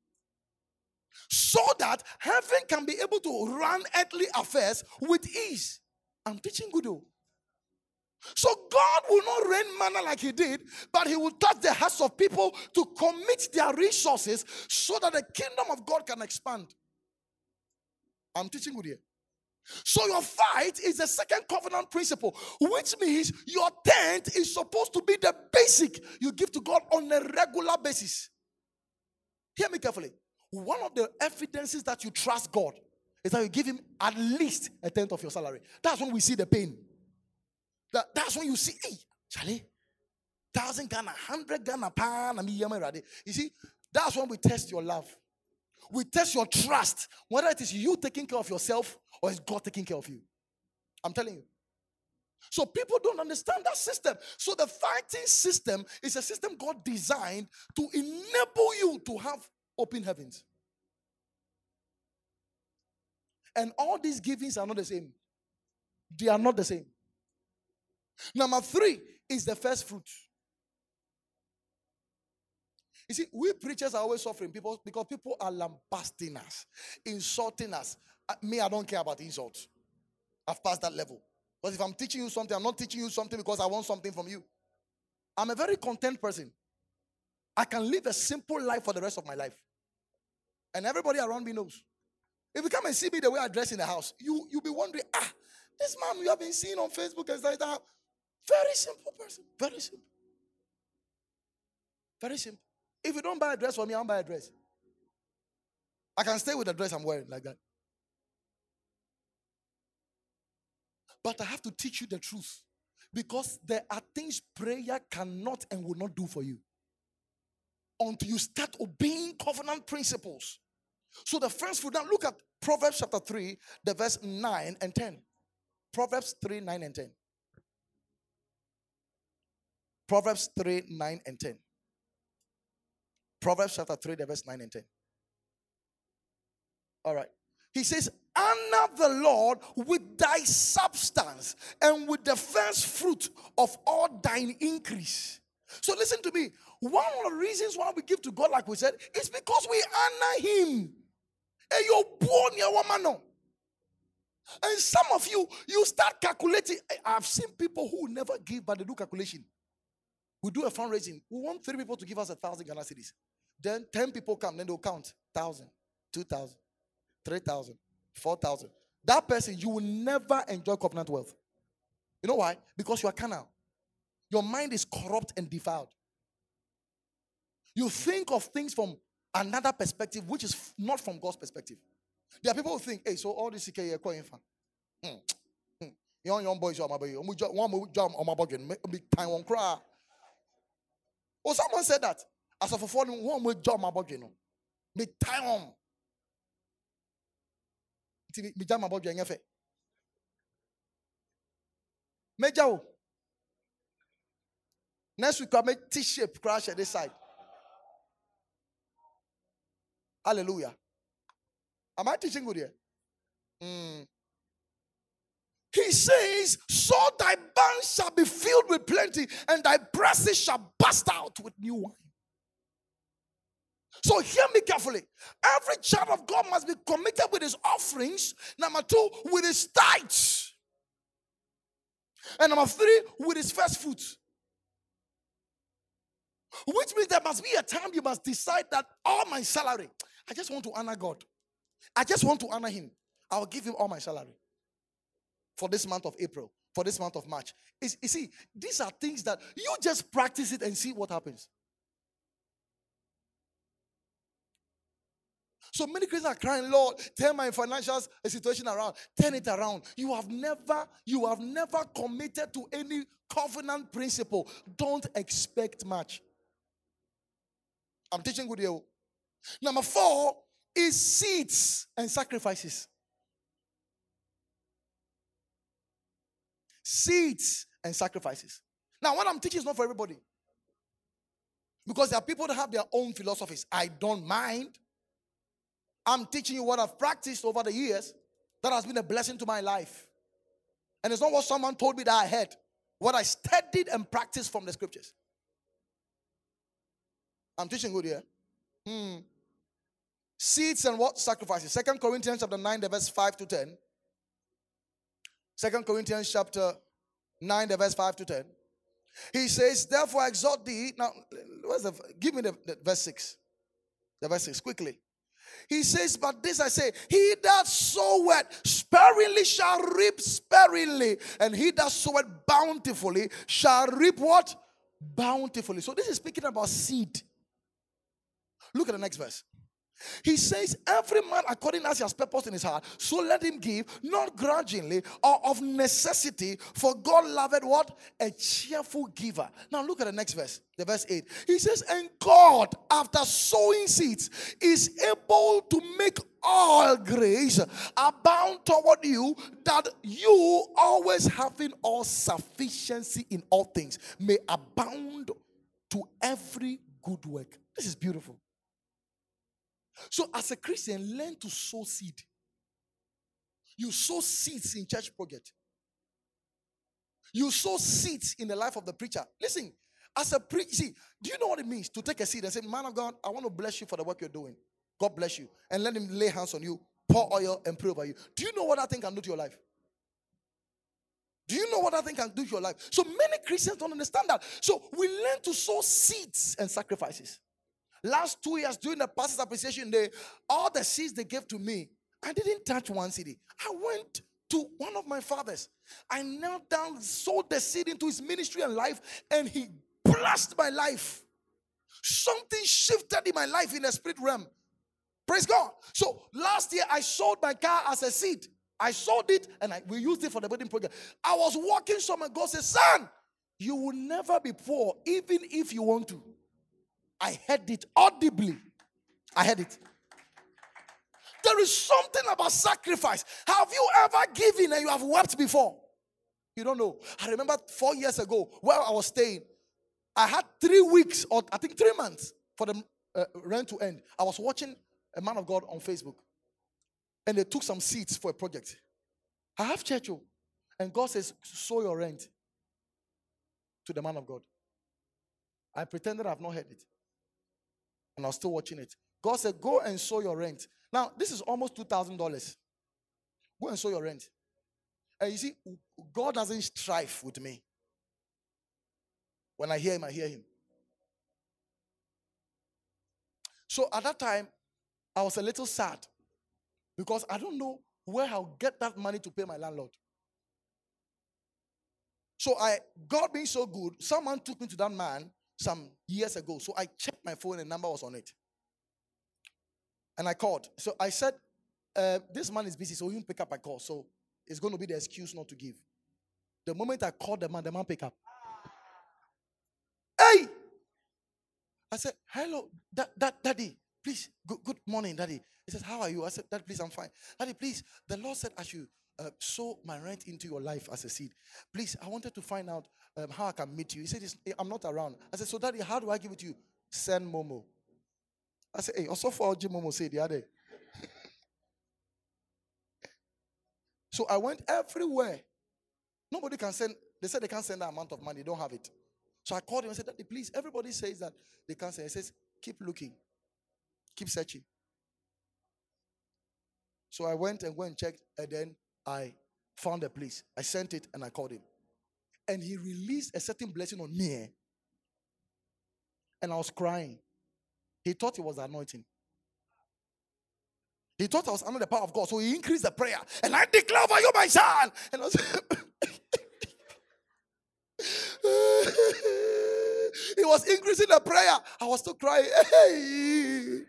So that heaven can be able to run earthly affairs with ease. I'm teaching good though. So God will not rain manna like he did, but he will touch the hearts of people to commit their resources so that the kingdom of God can expand. I'm teaching good here. So your fight is the second covenant principle, which means your tenth is supposed to be the basic you give to God on a regular basis. Hear me carefully. One of the evidences that you trust God is that you give him at least a tenth of your salary. That's when we see the pain. That, that's when you see, hey, Charlie, thousand Ghana, hundred Ghana, pan, you see, that's when we test your love. We test your trust, whether it is you taking care of yourself or is God taking care of you. I'm telling you. So people don't understand that system. So the fighting system is a system God designed to enable you to have open heavens. And all these givings are not the same. They are not the same. Number three is the first fruit. You see, we preachers are always suffering people because people are lambasting us, insulting us. Uh, Me, I don't care about insults. I've passed that level. Because if I'm teaching you something, I'm not teaching you something because I want something from you. I'm a very content person. I can live a simple life for the rest of my life. And everybody around me knows. If you come and see me the way I dress in the house, you, you'll be wondering, ah, this man you have been seeing on Facebook and like that. Very simple person. Very simple. Very simple. If you don't buy a dress for me, I'll buy a dress. I can stay with the dress I'm wearing like that. But I have to teach you the truth. Because there are things prayer cannot and will not do for you. Until you start obeying covenant principles. So the first fruit, now look at Proverbs chapter three, the verse nine and ten. Proverbs three, nine and ten. Proverbs three, nine and ten. Proverbs chapter three, the verse nine and ten. All right. He says, honor the Lord with thy substance and with the first fruit of all thine increase. So listen to me. One of the reasons why we give to God, like we said, is because we honor him. And you're born your woman. And some of you, you start calculating. I've seen people who never give, but they do calculation. We do a fundraising. We want three people to give us a thousand Ghana cedis. Then ten people come, then they'll count. Thousand, two thousand, three thousand, four thousand. That person, you will never enjoy covenant wealth. You know why? Because you are carnal. Your mind is corrupt and defiled. You think of things from another perspective, which is not from God's perspective. There are people who think, hey, so all this is a coin fan. Young young boys, my boy, one more job on my buggy, big time on cry. Or someone said that. As of a phone, one more job my buggy, no. Big time on. Me jam my buggy and effect. Major. Next week, I make T-shape crash at this side. Hallelujah. Am I teaching good here? Mm. He says, so thy barns shall be filled with plenty, and thy presses shall burst out with new wine. So hear me carefully. Every child of God must be committed with his offerings. Number two, with his tithes. And number three, with his first fruits. Which means there must be a time you must decide that all my salary, I just want to honor God. I just want to honor him. I'll give him all my salary for this month of April, for this month of March. It's, you see, these are things that you just practice it and see what happens. So many Christians are crying, Lord, turn my financial situation around. Turn it around. You have never, you have never committed to any covenant principle. Don't expect much. I'm teaching good here. Number four is seeds and sacrifices. Seeds and sacrifices. Now, what I'm teaching is not for everybody. Because there are people that have their own philosophies. I don't mind. I'm teaching you what I've practiced over the years that has been a blessing to my life. And it's not what someone told me that I had. What I studied and practiced from the scriptures. I'm teaching good here. Hmm. Seeds and what? Sacrifices. Second Corinthians chapter nine, the verse five to ten. Second Corinthians chapter nine, the verse five to ten. He says, therefore I exhort thee. Now, what's the, give me the, the verse six. The verse six, quickly. He says, but this I say, he that soweth sparingly shall reap sparingly, and he that soweth bountifully shall reap what? Bountifully. So this is speaking about seed. Look at the next verse. He says, every man according as he has purpose in his heart, so let him give, not grudgingly or of necessity, for God loveth what? A cheerful giver. Now look at the next verse, the verse eight. He says, and God, after sowing seeds, is able to make all grace abound toward you, that you, always having all sufficiency in all things, may abound to every good work. This is beautiful. So as a Christian, learn to sow seed. You sow seeds in church project. You sow seeds in the life of the preacher. Listen, as a preacher, see, do you know what it means to take a seed and say, man of God, I want to bless you for the work you're doing. God bless you. And let him lay hands on you, pour oil and pray over you. Do you know what that thing can do to your life? Do you know what that thing can do to your life? So many Christians don't understand that. So we learn to sow seeds and sacrifices. Last two years during the pastor's appreciation day, all the seeds they gave to me, I didn't touch one cedi. I went to one of my fathers. I knelt down, sowed the seed into his ministry and life, and he blessed my life. Something shifted in my life in the spirit realm. Praise God. So last year I sold my car as a seed. I sold it and I, we used it for the wedding program. I was walking somewhere. God said, son, you will never be poor even if you want to. I heard it audibly. I heard it. There is something about sacrifice. Have you ever given and you have wept before? You don't know. I remember four years ago where I was staying. I had three weeks or I think three months for the uh, rent to end. I was watching a man of God on Facebook. And they took some seats for a project. I have church. And God says, sow your rent to the man of God. I pretended I've not heard it. And I was still watching it. God said, go and sow your rent. Now, this is almost two thousand dollars. Go and sow your rent. And you see, God doesn't strive with me. When I hear him, I hear him. So at that time, I was a little sad. Because I don't know where I'll get that money to pay my landlord. So I, God being so good, someone took me to that man some years ago. So I checked my phone and number was on it. And I called. So I said, uh, this man is busy, so he won't pick up my call. So it's going to be the excuse not to give. The moment I called the man, the man picked up. Hey! I said, hello, da- da- daddy. Please, good, good morning, daddy. He says, how are you? I said, daddy, please, I'm fine. Daddy, please, the Lord said I should uh, sow my rent into your life as a seed. Please, I wanted to find out um, how I can meet you. He said, I'm not around. I said, so daddy, how do I give it to you? Send Momo. I said, hey, also for Jim Momo said the other day. So I went everywhere. Nobody can send. They said they can't send that amount of money. They don't have it. So I called him and said, daddy, please, everybody says that they can't send. He says, keep looking. Keep searching. So I went and went and checked, and then I found a place. I sent it and I called him. And he released a certain blessing on me. And I was crying. He thought it was the anointing. He thought I was under the power of God. So he increased the prayer. And I declare over you, my son. And I was he was increasing the prayer. I was still crying. Hey.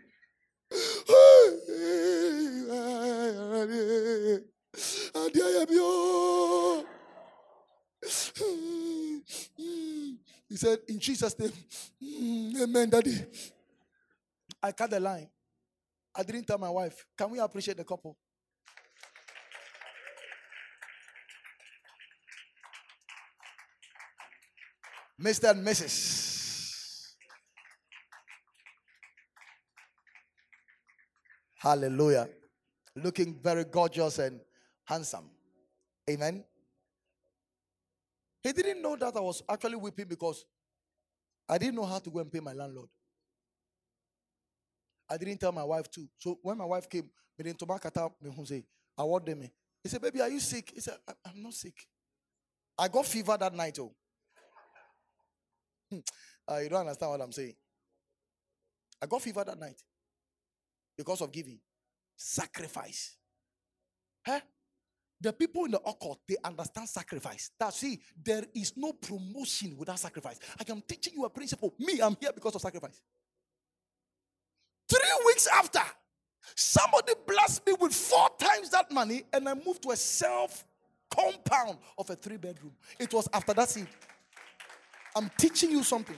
He said, in Jesus' name, amen, daddy. I cut the line. I didn't tell my wife. Can we appreciate the couple? Mister and Missus Hallelujah. Looking very gorgeous and handsome. Amen. He didn't know that I was actually weeping because I didn't know how to go and pay my landlord. I didn't tell my wife too. So when my wife came, I want them. He said, baby, are you sick? He said, I'm not sick. I got fever that night. Oh. uh, you don't understand what I'm saying. I got fever that night because of giving. Sacrifice. Huh? The people in the occult, they understand sacrifice. That see, there is no promotion without sacrifice. I am teaching you a principle. Me, I'm here because of sacrifice. Three weeks after, Somebody blessed me with four times that money, and I moved to a self compound of a three bedroom. It was after that seed. I'm teaching you something.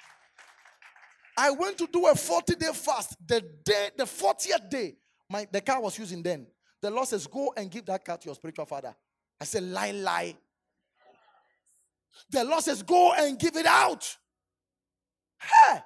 I went to do a forty day fast. The day, the fortieth day, my the car I was using then. The Lord says, go and give that car to your spiritual father. I said, lie, lie. The Lord says, go and give it out. Hey.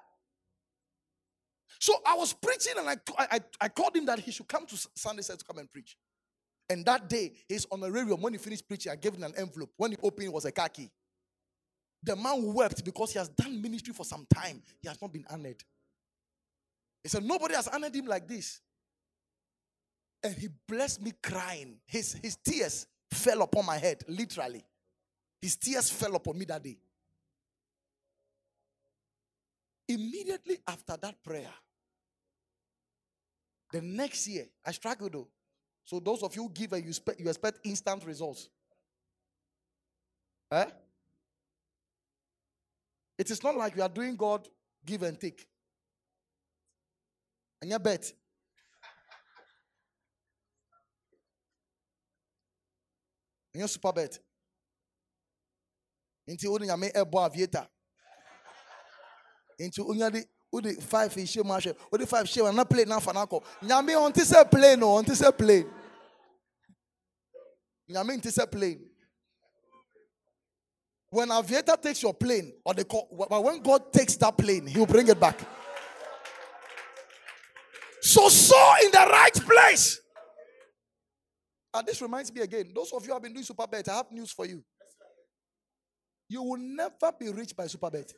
So I was preaching, and I, I, I called him that he should come to Sunday service to come and preach. And that day, he's on the radio. When he finished preaching, I gave him an envelope. When he opened, it was a car key. The man wept because he has done ministry for some time. He has not been honored. He said, nobody has honored him like this. And he blessed me crying. His, his tears fell upon my head, literally. His tears fell upon me that day. Immediately after that prayer, the next year, I struggled though. So those of you who give and you expect, you expect instant results. Eh? It is not like you are doing God give and take. And you bet. And you super bet. Into only a ebo aviator. Into only Udi five fish marshal. Udi five share and not play now for nako. Nyame on this a plane no on this a plane. Nyame on this a plane. When aviator takes your plane, or they call, but when God takes that plane, He will bring it back. So sow in the right place. And this reminds me again. Those of you who have been doing super bet, I have news for you. You will never be rich by super bet.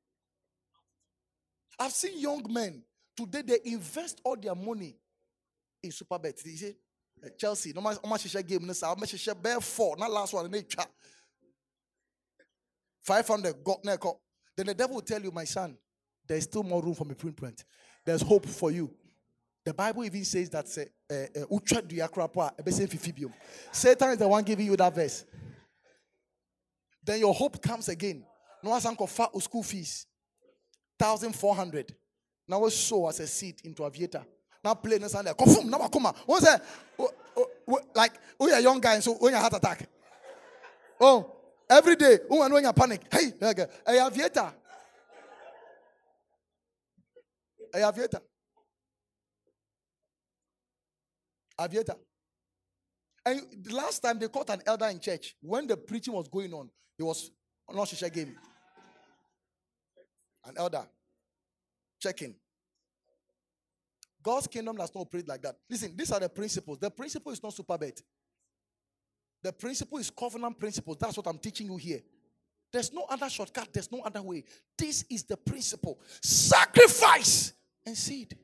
I've seen young men today, they invest all their money in super bet. They say Chelsea, no much share game, no how much share bear four, not last one, five hundred got neko. Then the devil will tell you, my son, there's still more room for me print print. There's hope for you. The Bible even says that Satan is the one giving you that verse. Then your hope comes again. No one for school fees. one thousand four hundred. Now we sow as a seed into Aviator. Now play no sound like confirm. Now come on. What's that? Like we are young guys, so when you heart attack. Oh, every day when you panic. Hey, hey Aviator. Hey Aviator. Aviator. And the last time they caught an elder in church, when the preaching was going on, he was not Shisha game. An elder. Checking. God's kingdom does not operate like that. Listen, these are the principles. The principle is not super bet. The principle is covenant principles. That's what I'm teaching you here. There's no other shortcut. There's no other way. This is the principle. Sacrifice and seed.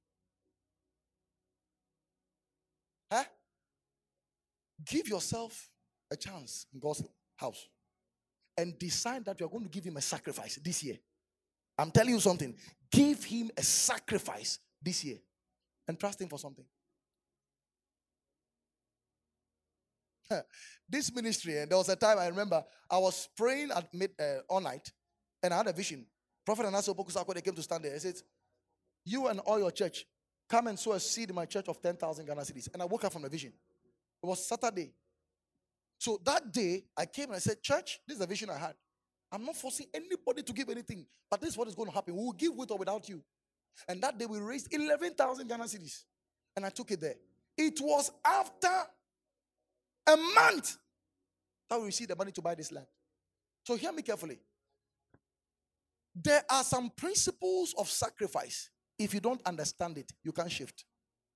Huh? Give yourself a chance in God's house and decide that you're going to give Him a sacrifice this year. I'm telling you something. Give Him a sacrifice this year and trust Him for something. This ministry, and there was a time I remember I was praying at mid uh, all night, and I had a vision. Prophet Anasio Pokusako, they came to stand there. He said, "You and all your church, come and sow a seed in my church of ten thousand Ghana cedis." And I woke up from the vision. It was Saturday. So that day, I came and I said, "Church, this is the vision I had. I'm not forcing anybody to give anything, but this is what is going to happen. We will give with or without you." And that day, we raised eleven thousand Ghana cedis. And I took it there. It was after a month that we received the money to buy this land. So hear me carefully. There are some principles of sacrifice. If you don't understand it, you can't shift.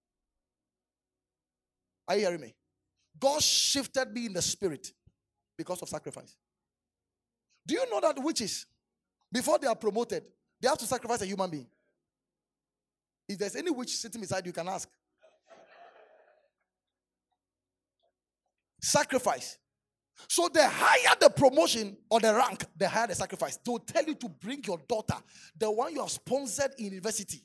Are you hearing me? God shifted me in the spirit because of sacrifice. Do you know that witches, before they are promoted, they have to sacrifice a human being? If there's any witch sitting beside you, you can ask. Sacrifice. So the higher the promotion or the rank, the higher the sacrifice. They will tell you to bring your daughter, the one you have sponsored in university.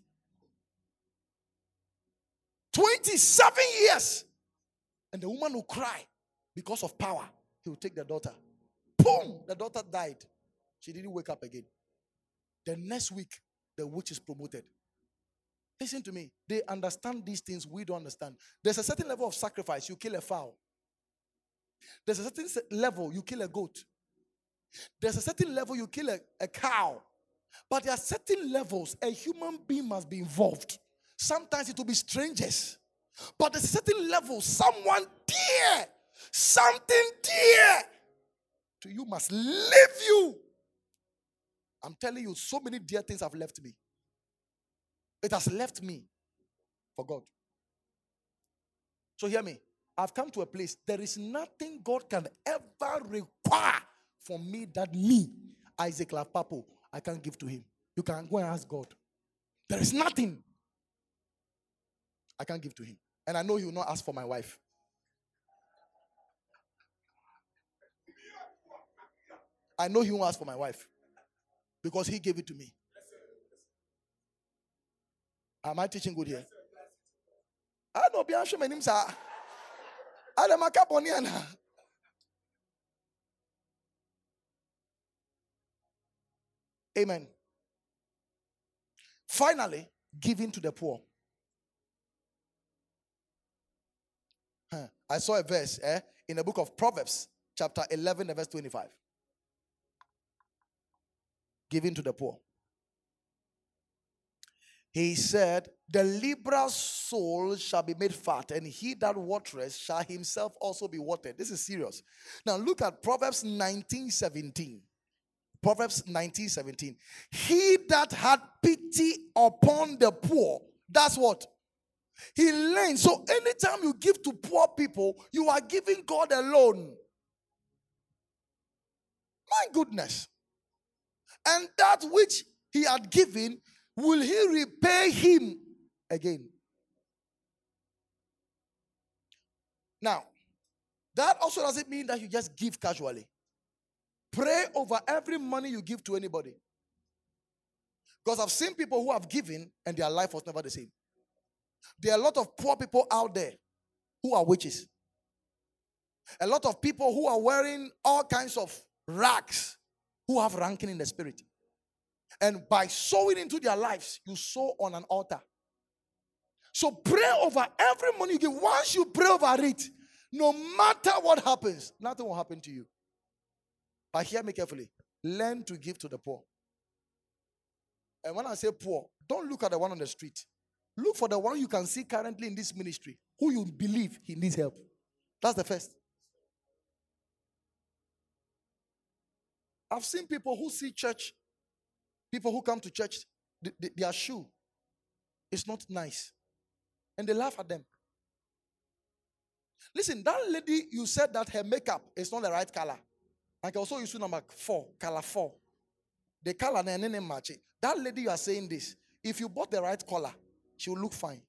twenty-seven years. And the woman will cry because of power. He will take the daughter. Boom! The daughter died. She didn't wake up again. The next week, the witch is promoted. Listen to me. They understand these things we don't understand. There's a certain level of sacrifice. You kill a fowl. There's a certain level you kill a goat. There's a certain level you kill a, a cow. But there are certain levels a human being must be involved. Sometimes it will be strangers. But there's a certain level someone dear, something dear to you must leave you. I'm telling you, so many dear things have left me. It has left me for God. So hear me. I've come to a place, there is nothing God can ever require from me that me, Isaac Lapapo, I can't give to him. You can go and ask God. There is nothing I can't give to him. And I know he will not ask for my wife. I know he won't ask for my wife because he gave it to me. Am I teaching good here? I know be answer my name, sir. Adam Akaponiana. Amen. Finally, giving to the poor. Huh. I saw a verse eh, in the book of Proverbs, chapter eleven, verse twenty-five. Giving to the poor. He said, the liberal soul shall be made fat, and he that watereth shall himself also be watered. This is serious. Now look at Proverbs nineteen seventeen. Proverbs nineteen seventeen. He that had pity upon the poor, that's what? He learns. So anytime you give to poor people, you are giving God a loan. My goodness. And that which he had given, will he repay him again? Now, that also doesn't mean that you just give casually. Pray over every money you give to anybody. Because I've seen people who have given and their life was never the same. There are a lot of poor people out there who are witches. A lot of people who are wearing all kinds of rags who have ranking in the spirit. And by sowing into their lives, you sow on an altar. So pray over every money you give. Once you pray over it, no matter what happens, nothing will happen to you. But hear me carefully. Learn to give to the poor. And when I say poor, don't look at the one on the street. Look for the one you can see currently in this ministry, who you believe he needs help. That's the first. I've seen people who see church, people who come to church, th- th- their shoe is not nice. And they laugh at them. Listen, that lady, you said that her makeup is not the right color. I can also use number four, color four. The color and then match it. That lady, you are saying this. If you bought the right color, she will look fine.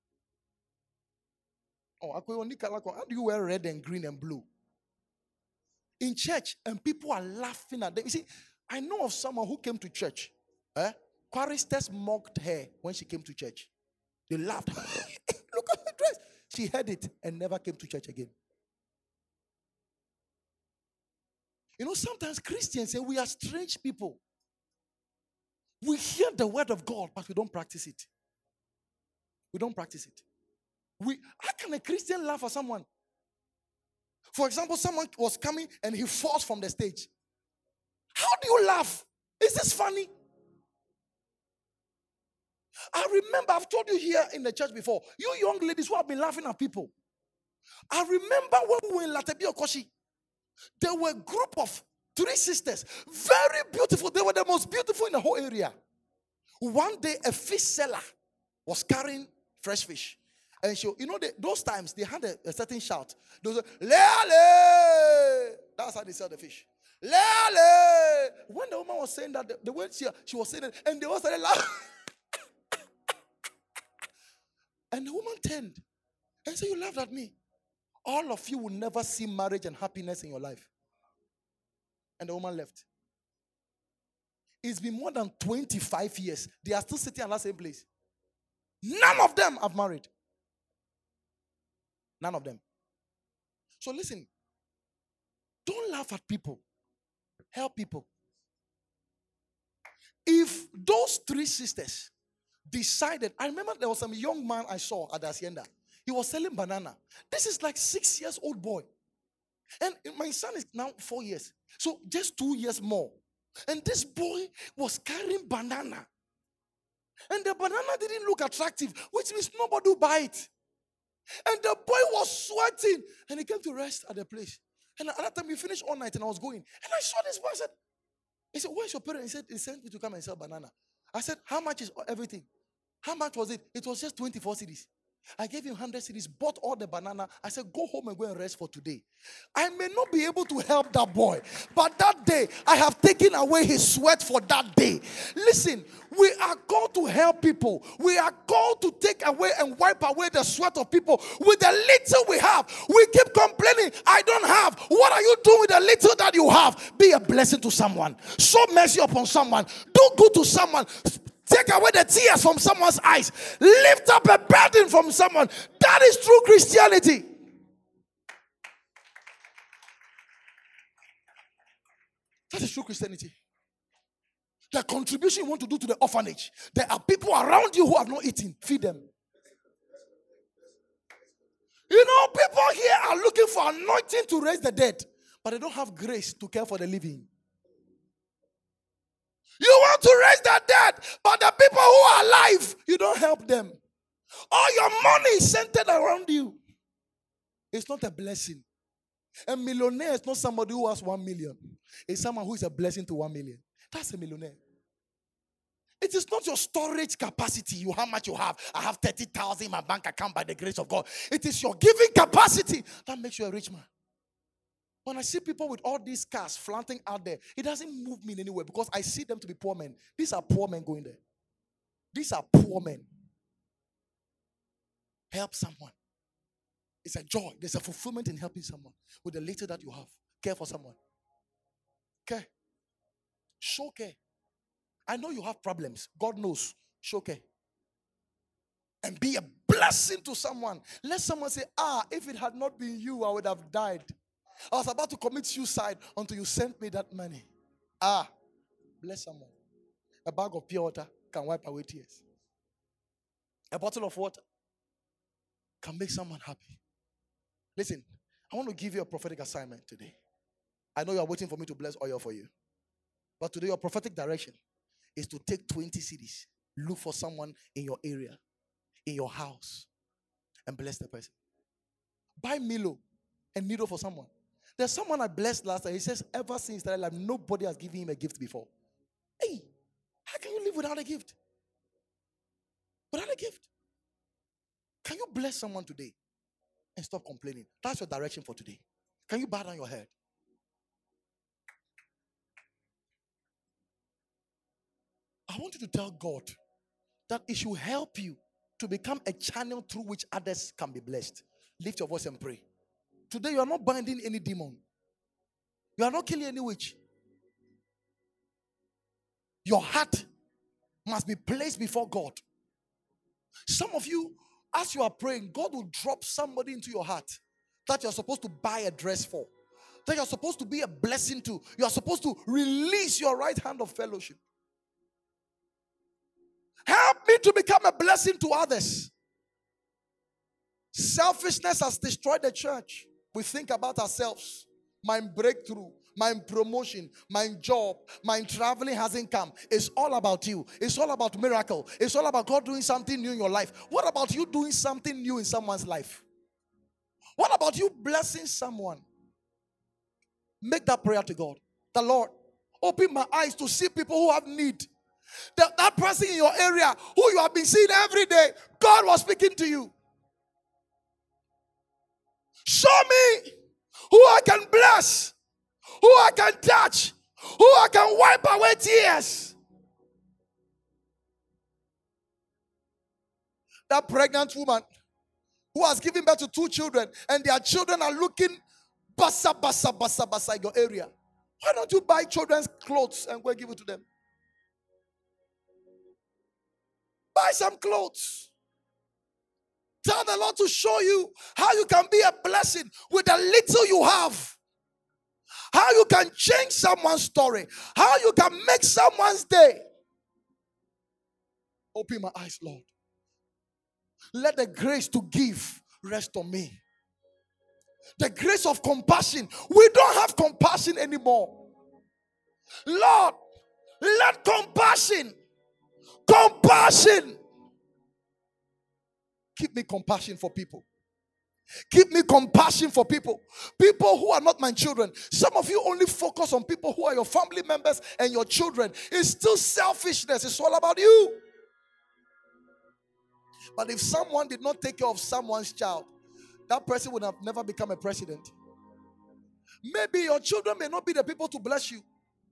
Oh, how do you wear red and green and blue? In church, and people are laughing at them. You see, I know of someone who came to church. Eh? Choristers mocked her when she came to church. They laughed. Look at her dress. She heard it and never came to church again. You know, sometimes Christians say we are strange people. We hear the word of God, but we don't practice it. We don't practice it. We, how can a Christian laugh at someone? For example, someone was coming and he falls from the stage. How do you laugh? Is this funny? I remember, I've told you here in the church before, you young ladies who have been laughing at people. I remember when we were in Latebi Okoshi, there were a group of three sisters, very beautiful. They were the most beautiful in the whole area. One day, a fish seller was carrying fresh fish. And she, you know, they, those times, they had a, a certain shout. They was Lele! That's how they sell the fish. Lele! When the woman was saying that, the, the way she, she was saying it, and they all started laughing. And the woman turned and said, you laughed at me. All of you will never see marriage and happiness in your life. And the woman left. It's been more than twenty-five years. They are still sitting at that same place. None of them have married. None of them. So listen. Don't laugh at people. Help people. If those three sisters decided. I remember there was some young man I saw at the hacienda. He was selling banana. This is like six years old boy. And my son is now four years. So just two years more. And this boy was carrying banana. And the banana didn't look attractive, which means nobody would buy it. And the boy was sweating. And he came to rest at the place. And at that time, we finished all night and I was going. And I saw this boy. I said, he said, where's your parent? He said, he sent me to come and sell banana. I said, how much is everything? How much was it? It was just twenty-four cedis. I gave him one hundred cedis, bought all the banana. I said, go home and go and rest for today. I may not be able to help that boy, but that day, I have taken away his sweat for that day. Listen, we are called to help people. We are called to take away and wipe away the sweat of people. With the little we have, we keep complaining, I don't have. What are you doing with the little that you have? Be a blessing to someone. Show mercy upon someone. Do good to someone. Take away the tears from someone's eyes. Lift up a burden from someone. That is true Christianity. That is true Christianity. The contribution you want to do to the orphanage. There are people around you who have not eaten. Feed them. You know, people here are looking for anointing to raise the dead, but they don't have grace to care for the living. You want to raise the dead, but the people who are alive, you don't help them. All your money is centered around you. It's not a blessing. A millionaire is not somebody who has one million. It's someone who is a blessing to one million. That's a millionaire. It is not your storage capacity, you how much you have. I have thirty thousand in my bank account by the grace of God. It is your giving capacity that makes you a rich man. When I see people with all these cars flaunting out there, it doesn't move me in any way because I see them to be poor men. These are poor men going there. These are poor men. Help someone. It's a joy. There's a fulfillment in helping someone with the little that you have. Care for someone. Care. Show care. I know you have problems. God knows. Show care. And be a blessing to someone. Let someone say, ah, if it had not been you, I would have died. I was about to commit suicide until you sent me that money. Ah, bless someone. A bag of pure water can wipe away tears. A bottle of water can make someone happy. Listen, I want to give you a prophetic assignment today. I know you are waiting for me to bless oil for you. But today your prophetic direction is to take twenty cedis, look for someone in your area, in your house, and bless the person. Buy Milo and needle for someone. There's someone I blessed last time. He says, ever since that life, nobody has given him a gift before. Hey, how can you live without a gift? Without a gift. Can you bless someone today and stop complaining? That's your direction for today. Can you bow down your head? I want you to tell God that it should help you to become a channel through which others can be blessed. Lift your voice and pray. Today you are not binding any demon. You are not killing any witch. Your heart must be placed before God. Some of you, as you are praying, God will drop somebody into your heart that you are supposed to buy a dress for, that you are supposed to be a blessing to. You are supposed to release your right hand of fellowship. Help me to become a blessing to others. Selfishness has destroyed the church. We think about ourselves. My breakthrough, my promotion, my job, my traveling hasn't come. It's all about you. It's all about miracle. It's all about God doing something new in your life. What about you doing something new in someone's life? What about you blessing someone? Make that prayer to God. The Lord, open my eyes to see people who have need. That, that person in your area who you have been seeing every day, God was speaking to you. Show me who I can bless, who I can touch, who I can wipe away tears. That pregnant woman who has given birth to two children and their children are looking basa, basa, basa, basa in your area. Why don't you buy children's clothes and go and give it to them? Buy some clothes. Tell the Lord to show you how you can be a blessing with the little you have. How you can change someone's story. How you can make someone's day. Open my eyes, Lord. Let the grace to give rest on me. The grace of compassion. We don't have compassion anymore. Lord, let compassion, compassion. Keep me compassion for people. Keep me compassion for people. People who are not my children. Some of you only focus on people who are your family members and your children. It's still selfishness. It's all about you. But if someone did not take care of someone's child, that person would have never become a president. Maybe your children may not be the people to bless you,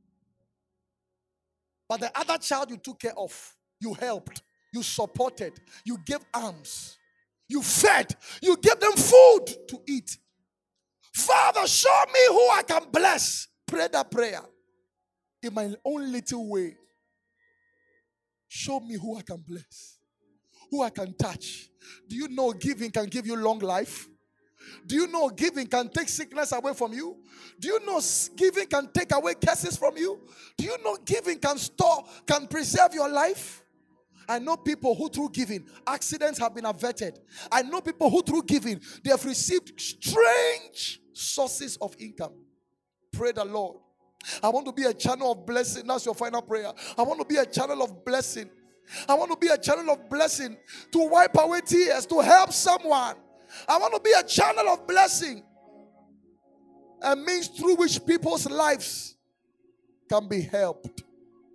but the other child you took care of, you helped, you supported, you gave arms, you fed, you gave them food to eat. Father, show me who I can bless. Pray that prayer in my own little way. Show me who I can bless, who I can touch. Do you know giving can give you long life? Do you know giving can take sickness away from you? Do you know giving can take away curses from you? Do you know giving can store, can preserve your life? I know people who through giving, accidents have been averted. I know people who through giving, they have received strange sources of income. Pray the Lord. I want to be a channel of blessing. That's your final prayer. I want to be a channel of blessing. I want to be a channel of blessing to wipe away tears, to help someone. I want to be a channel of blessing, a means through which people's lives can be helped.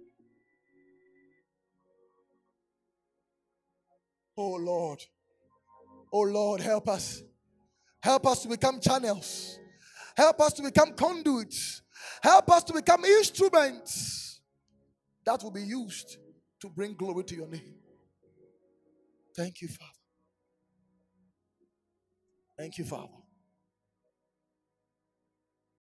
Oh Lord, oh Lord, help us. Help us to become channels. Help us to become conduits. Help us to become instruments that will be used to bring glory to your name. Thank you, Father. Thank you, Father.